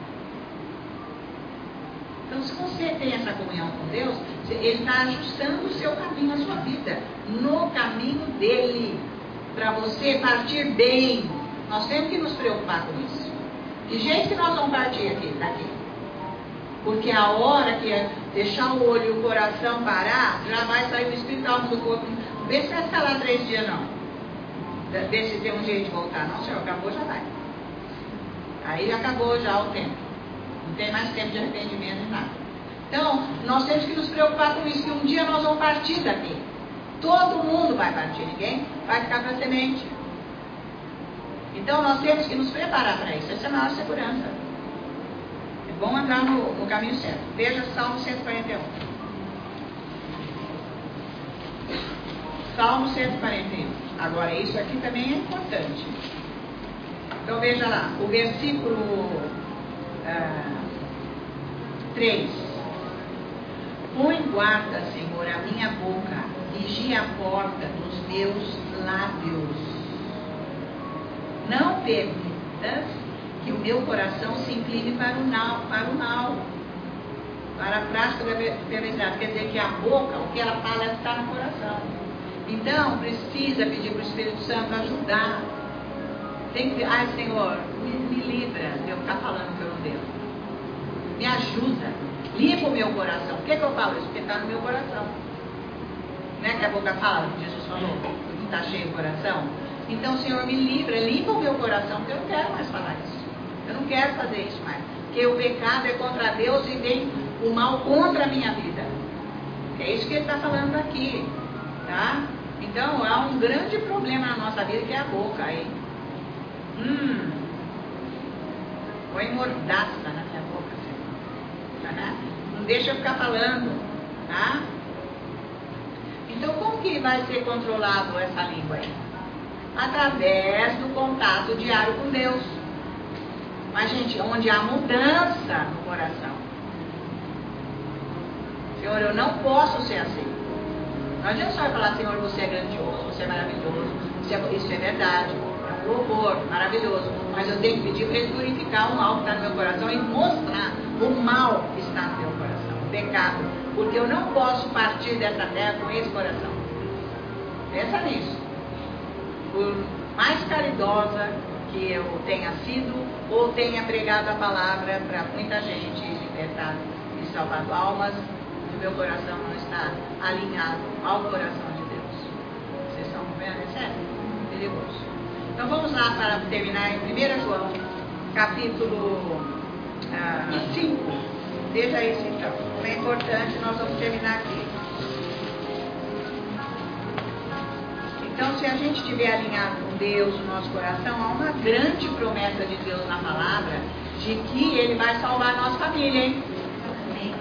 Então, se você tem essa comunhão com Deus, Ele está ajustando o seu caminho, a sua vida, no caminho dEle, para você partir bem. Nós temos que nos preocupar com isso. De jeito que nós vamos partir daqui. Porque a hora que deixar o olho e o coração parar, já vai sair o espírito da alma do corpo. Não vê se vai ficar lá 3 dias, não. Vê se tem um jeito de voltar. Não, Senhor, acabou, já vai. Aí já acabou já o tempo. Não tem mais tempo de arrependimento nem nada. Então, nós temos que nos preocupar com isso, que um dia nós vamos partir daqui. Todo mundo vai partir, ninguém vai ficar para semente. Então, nós temos que nos preparar para isso. Essa é a maior segurança. É bom entrar no caminho certo. Veja Salmo 141. Salmo 141. Agora, isso aqui também é importante. Então, veja lá, o versículo 3. Põe guarda, Senhor, a minha boca, vigia a porta dos meus lábios. Não permitas que o meu coração se incline para o mal, para a prática da perversidade. Quer dizer que a boca, o que ela fala, está no coração. Então, precisa pedir para o Espírito Santo ajudar. Tem que, ai Senhor, me livra de eu ficar falando que eu não devo. Me ajuda. Limpa o meu coração. Por que eu falo isso? Porque está no meu coração. Não é que a boca fala, Jesus falou, que está cheio o coração? Então, Senhor, me livra, limpa o meu coração, porque eu não quero mais falar isso. Eu não quero fazer isso mais. Porque o pecado é contra Deus e vem o mal contra a minha vida. É isso que ele está falando aqui. Tá? Então, há um grande problema na nossa vida que é a boca, hein? Põe mordaça na minha boca, Senhor. Não deixa eu ficar falando, tá? Então, como que vai ser controlado essa língua aí? Através do contato diário com Deus. Mas, gente, onde há mudança no coração. Senhor, eu não posso ser assim. Não adianta só falar, Senhor, você é grandioso, você é maravilhoso, isso é verdade. Louvor, maravilhoso, mas eu tenho que pedir para ele purificar o mal que está no meu coração e mostrar o mal que está no meu coração, o pecado, porque eu não posso partir dessa terra com esse coração. Pensa nisso. Por mais caridosa que eu tenha sido ou tenha pregado a palavra para muita gente, libertado e salvado almas, o meu coração não está alinhado ao coração de Deus. Vocês estão vendo? É sério? Perigoso. Então vamos lá para terminar em 1 João, capítulo 5. Veja isso então. Como é importante, nós vamos terminar aqui. Então, se a gente estiver alinhado com Deus no nosso coração, há uma grande promessa de Deus na palavra de que Ele vai salvar a nossa família, hein? Amém.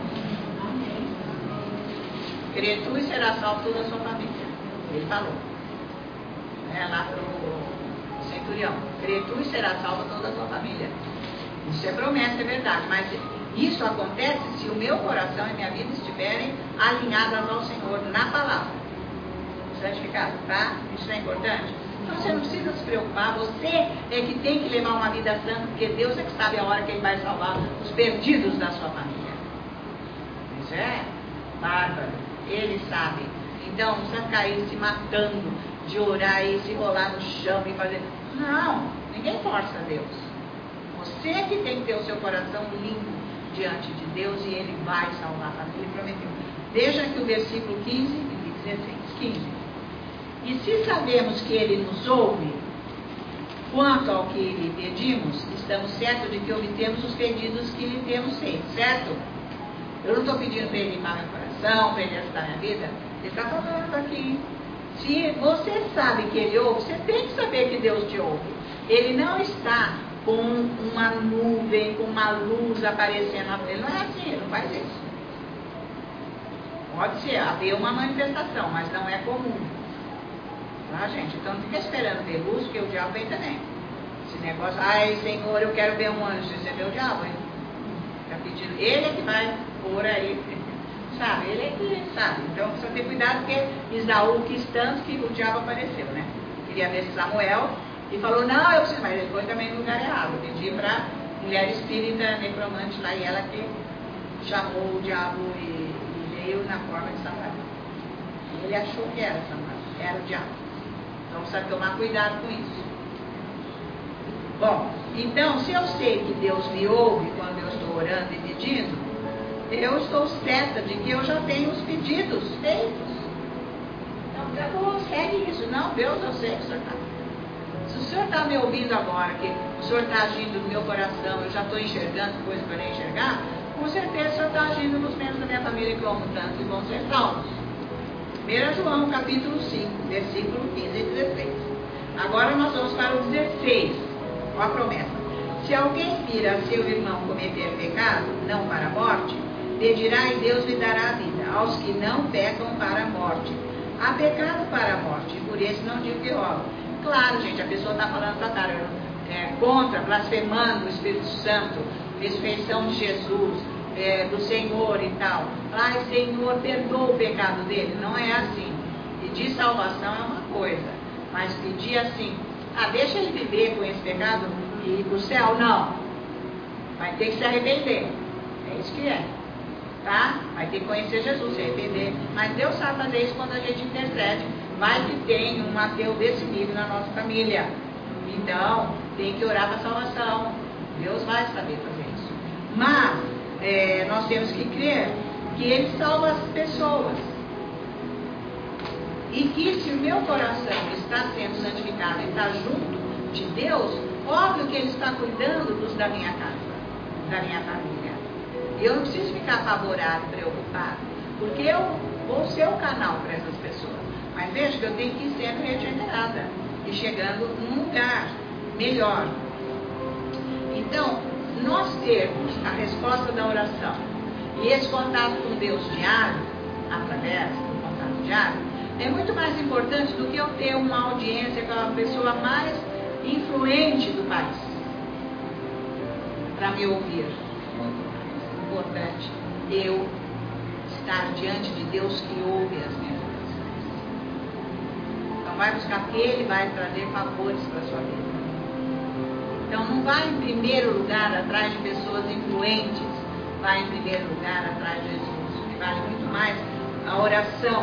Crê tu e será salvo toda a sua família. Ele falou. Lá para o centurião. Crê tu e será salva toda a sua família. Isso é promessa, é verdade. Mas isso acontece se o meu coração e minha vida estiverem alinhadas ao Senhor na palavra. Certificado, tá? Isso é importante. Então você não precisa se preocupar. Você é que tem que levar uma vida santa, porque Deus é que sabe a hora que Ele vai salvar os perdidos da sua família. Isso é bárbaro. Ele sabe. Então não precisa ficar aí se matando de orar e se rolar no chão e fazer. Não, ninguém força Deus. Você que tem que ter o seu coração limpo diante de Deus e Ele vai salvar a família. Ele prometeu. Veja aqui o versículo 15 e 16. 15. E se sabemos que Ele nos ouve, quanto ao que lhe pedimos, estamos certos de que obtemos os pedidos que lhe temos feito, certo? Eu não estou pedindo para Ele limpar meu coração, para Ele ajudar minha vida. Ele está falando aqui. Se você sabe que Ele ouve, você tem que saber que Deus te ouve. Ele não está com uma nuvem, com uma luz aparecendo. Ele não é assim, ele não faz isso. Pode ser, haver uma manifestação, mas não é comum. Tá, gente? Então não fica esperando ter luz, porque o diabo vem também. Esse negócio, ai Senhor, eu quero ver um anjo. Isso é meu diabo, hein? Tá pedindo. Ele é que vai pôr aí, sabe? Ele é que sabe. Então precisa ter cuidado, porque Isaú quis tanto que o diabo apareceu, né? Queria ver Samuel e falou, não, eu preciso, mas ele foi também no lugar errado. Pedi pra mulher espírita, necromante lá, e ela que chamou o diabo e veio na forma de Samuel. E ele achou que era Samuel, era o diabo. Então precisa tomar cuidado com isso. Bom, então se eu sei que Deus me ouve quando eu estou orando e pedindo, eu estou certa de que eu já tenho os pedidos feitos. Então acabou, segue isso. Não, Deus, eu sei que o Senhor está. Se o Senhor está me ouvindo agora, que o Senhor está agindo no meu coração, eu já estou enxergando coisas para nem enxergar, com certeza o Senhor está agindo nos membros da minha família que eu amo tanto e vão ser salvos. 1 João capítulo 5, versículo 15 e 16. Agora nós vamos para o 16. Olha a promessa. Se alguém vir a seu irmão cometer pecado, não para a morte, pedirá e Deus lhe dará a vida, aos que não pecam para a morte. Há pecado para a morte, e por isso não digo que rola. Claro, gente, a pessoa está falando contra, blasfemando o Espírito Santo, ressurreição de Jesus, do Senhor e tal. Ai, Senhor, perdoa o pecado dele. Não é assim. Pedir salvação é uma coisa, mas pedir assim, deixa ele viver com esse pecado e ir para o céu, não. Vai ter que se arrepender. É isso que é. Tá? Vai ter que conhecer Jesus, se arrepender. Mas Deus sabe fazer isso quando a gente intercede. Vai que tem um ateu desse nível na nossa família. Então, tem que orar para a salvação. Deus vai saber fazer isso. Mas, nós temos que crer que Ele salva as pessoas. E que se o meu coração está sendo santificado e está junto de Deus, óbvio que Ele está cuidando dos da minha casa, da minha família. E eu não preciso ficar apavorado, preocupado, porque eu vou ser o canal para essas pessoas. Mas veja que eu tenho que ir sendo regenerada e chegando num lugar melhor. Então, nós termos a resposta da oração e esse contato com Deus diário, através do contato diário, é muito mais importante do que eu ter uma audiência com a pessoa mais influente do país para me ouvir. É importante eu estar diante de Deus que ouve as minhas orações. Então vai buscar, porque Ele vai trazer favores para a sua vida. Então não vai em primeiro lugar atrás de pessoas influentes, vai em primeiro lugar atrás de Jesus, que vale muito mais. A oração,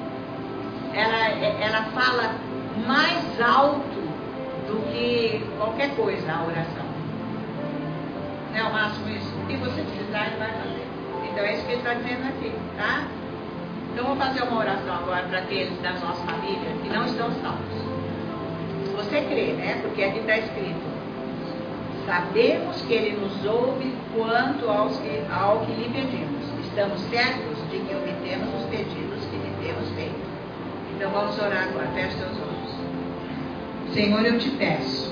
ela fala mais alto do que qualquer coisa, a oração. Não é o máximo isso? O que você precisar, Ele vai fazer. Então é isso que Ele está dizendo aqui, tá? Então vou fazer uma oração agora para aqueles da nossa família que não estão salvos. Você crê, né? Porque aqui está escrito: sabemos que Ele nos ouve quanto ao que lhe pedimos. Estamos certos de que obtemos os pedidos que lhe temos feito. Então vamos orar agora. Feche seus olhos. Senhor, eu te peço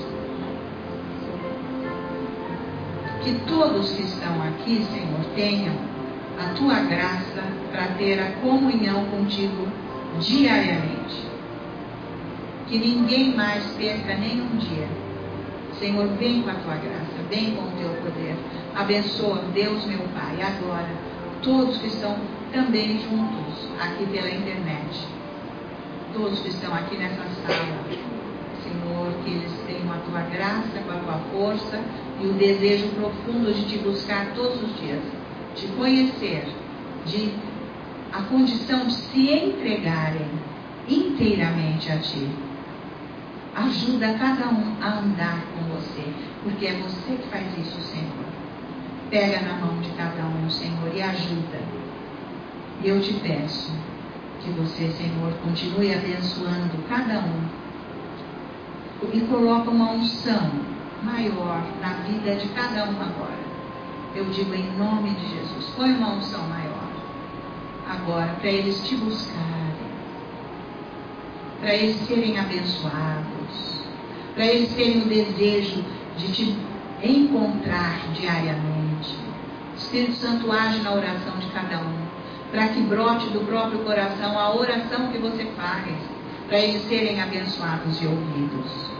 que todos que estão aqui, Senhor, tenham a tua graça para ter a comunhão contigo diariamente. Que ninguém mais perca nenhum dia. Senhor, vem com a tua graça, vem com o teu poder. Abençoa, Deus, meu Pai, agora todos que estão também juntos aqui pela internet. Todos que estão aqui nessa sala. Senhor, que eles tenham a tua graça, com a tua força e o desejo profundo de te buscar todos os dias, de conhecer, de a condição de se entregarem inteiramente a ti. Ajuda cada um a andar com você, porque é você que faz isso, Senhor. Pega na mão de cada um, Senhor, e ajuda. E eu te peço que você, Senhor, continue abençoando cada um e coloca uma unção maior na vida de cada um agora. Eu digo em nome de Jesus, põe uma unção maior agora para eles te buscarem, para eles serem abençoados, para eles terem o desejo de te encontrar diariamente. Espírito Santo, age na oração de cada um, para que brote do próprio coração a oração que você faz, para eles serem abençoados e ouvidos.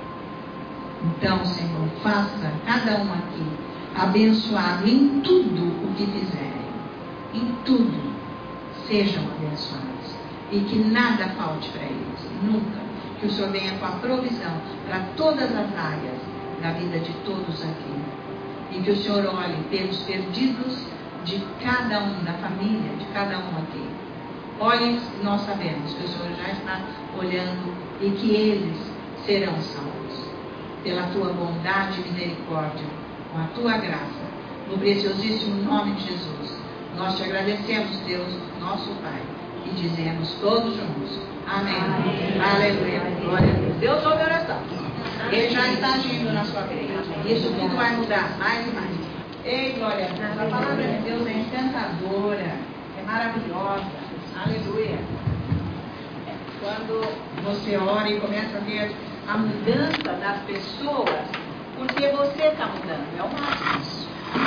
Então, Senhor, faça cada um aqui abençoado em tudo o que fizerem. Em tudo sejam abençoados. E que nada falte para eles, nunca. Que o Senhor venha com a provisão para todas as áreas da vida de todos aqui. E que o Senhor olhe pelos perdidos de cada um, da família, de cada um aqui. Olhem, nós sabemos que o Senhor já está olhando e que eles serão salvos. Pela tua bondade e misericórdia, com a tua graça, no preciosíssimo nome de Jesus. Nós te agradecemos, Deus, nosso Pai, e dizemos todos juntos, amém. Amém. Aleluia. Glória a Deus. Deus ouve a oração. Ele já está agindo na sua vida. Isso tudo vai mudar mais e mais. Ei, glória a Deus. A palavra de Deus é encantadora, é maravilhosa. Aleluia. Quando você ora e começa a ver a mudança das pessoas, porque você está mudando, é o máximo.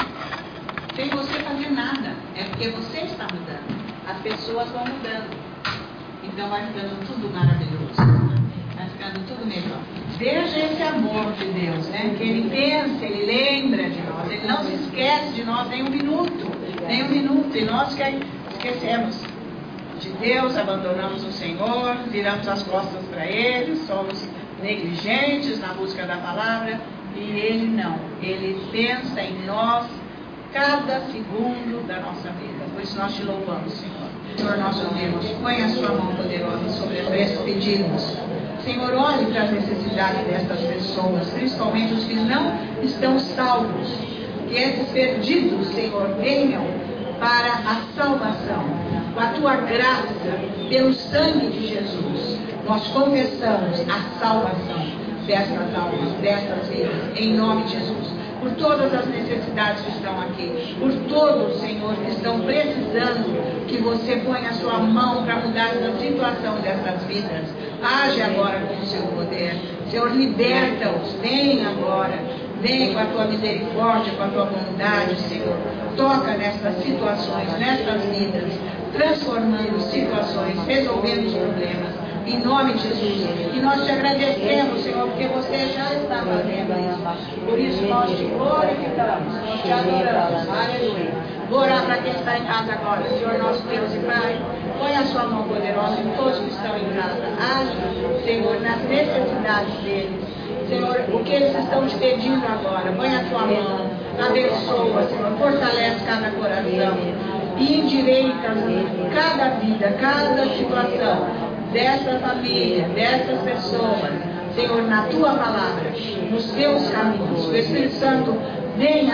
Sem você fazer nada, é porque você está mudando. As pessoas vão mudando. Então vai ficando tudo maravilhoso. Vai ficando tudo melhor. Veja esse amor de Deus, né? Que Ele pensa, Ele lembra de nós. Ele não se esquece de nós nem um minuto. Nem um minuto. E nós que esquecemos de Deus, abandonamos o Senhor, viramos as costas para Ele, somos negligentes na busca da palavra. E Ele não. Ele pensa em nós cada segundo da nossa vida. Por isso nós te louvamos, Senhor. Senhor nosso Deus, põe a sua mão poderosa sobre esses pedidos. Senhor, olhe para as necessidades destas pessoas, principalmente os que não estão salvos. Que esses perdidos, Senhor, venham para a salvação. Com a tua graça, pelo sangue de Jesus, nós confessamos a salvação destas almas, destas vidas, em nome de Jesus. Por todas as necessidades que estão aqui, por todos, Senhor, que estão precisando que você ponha a sua mão para mudar a situação dessas vidas. Age agora com o seu poder. Senhor, liberta-os. Vem agora. Vem com a tua misericórdia, com a tua bondade, Senhor. Toca nessas situações, nessas vidas, transformando situações, resolvendo os problemas. Em nome de Jesus. E nós te agradecemos, Senhor, porque você já está fazendo isso. Por isso nós te glorificamos, nós te adoramos. Aleluia. Vou orar para quem está em casa agora. Senhor nosso Deus e Pai, põe a sua mão poderosa em todos que estão em casa. Age, Senhor, nas necessidades deles. Senhor, o que eles estão te pedindo agora, põe a tua mão, abençoa, Senhor, fortalece cada coração e endireita cada vida, cada situação dessa família, dessas pessoas, Senhor, na tua palavra, nos teus caminhos. O Espírito Santo vem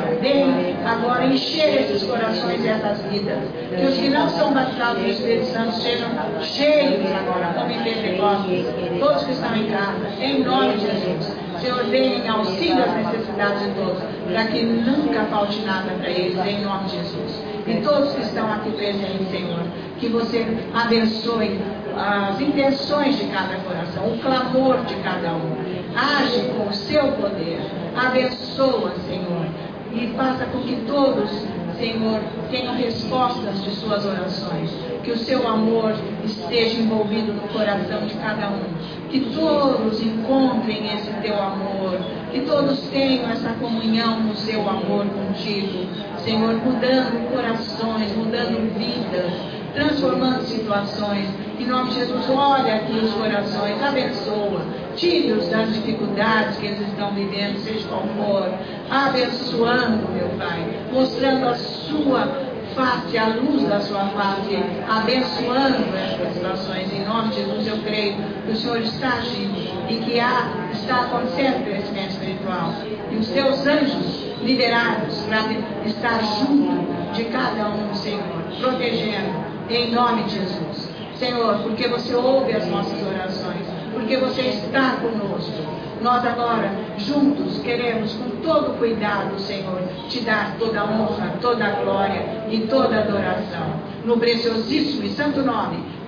agora encher esses corações e essas vidas. Que os que não são batizados do Espírito Santo sejam cheios agora, como em Pentecostes, todos que estão em casa, em nome de Jesus. Senhor, venha em auxílio às necessidades de todos, para que nunca falte nada para eles, em nome de Jesus. E todos que estão aqui presentes, Senhor, que você abençoe as intenções de cada coração, o clamor de cada um. Age com o seu poder, abençoa, Senhor, e faça com que todos, Senhor, tenham respostas de suas orações. Que o seu amor esteja envolvido no coração de cada um. Que todos encontrem esse teu amor. Que todos tenham essa comunhão no seu amor contigo. Senhor, mudando corações, mudando vidas, transformando situações. Em nome de Jesus, olha aqui os corações, abençoa. Tire-os das dificuldades que eles estão vivendo, seja qual for. Abençoando, meu Pai, mostrando a sua face, a luz da sua face, abençoando essas situações. Em nome de Jesus, eu creio que o Senhor está agindo e que está acontecendo crescimento espiritual. E os teus anjos liberados para estar junto de cada um, Senhor, protegendo, em nome de Jesus. Senhor, porque você ouve as nossas orações, porque você está conosco. Nós agora, juntos, queremos com todo cuidado, Senhor, te dar toda a honra, toda a glória e toda a adoração. No preciosíssimo e santo nome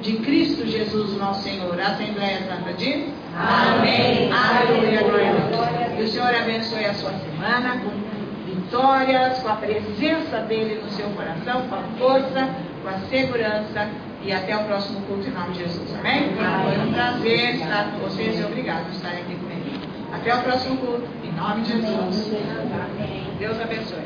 de Cristo Jesus, nosso Senhor. A Assembleia Santa diz: Amém. Aleluia, glória a Deus. Que o Senhor abençoe a sua semana com vitórias, com a presença dele no seu coração, com a força, com a segurança. E até o próximo culto em nome de Jesus. Amém? Foi um prazer estar com vocês e obrigado por estarem aqui comigo. Até o próximo culto, em nome de Jesus. Deus abençoe.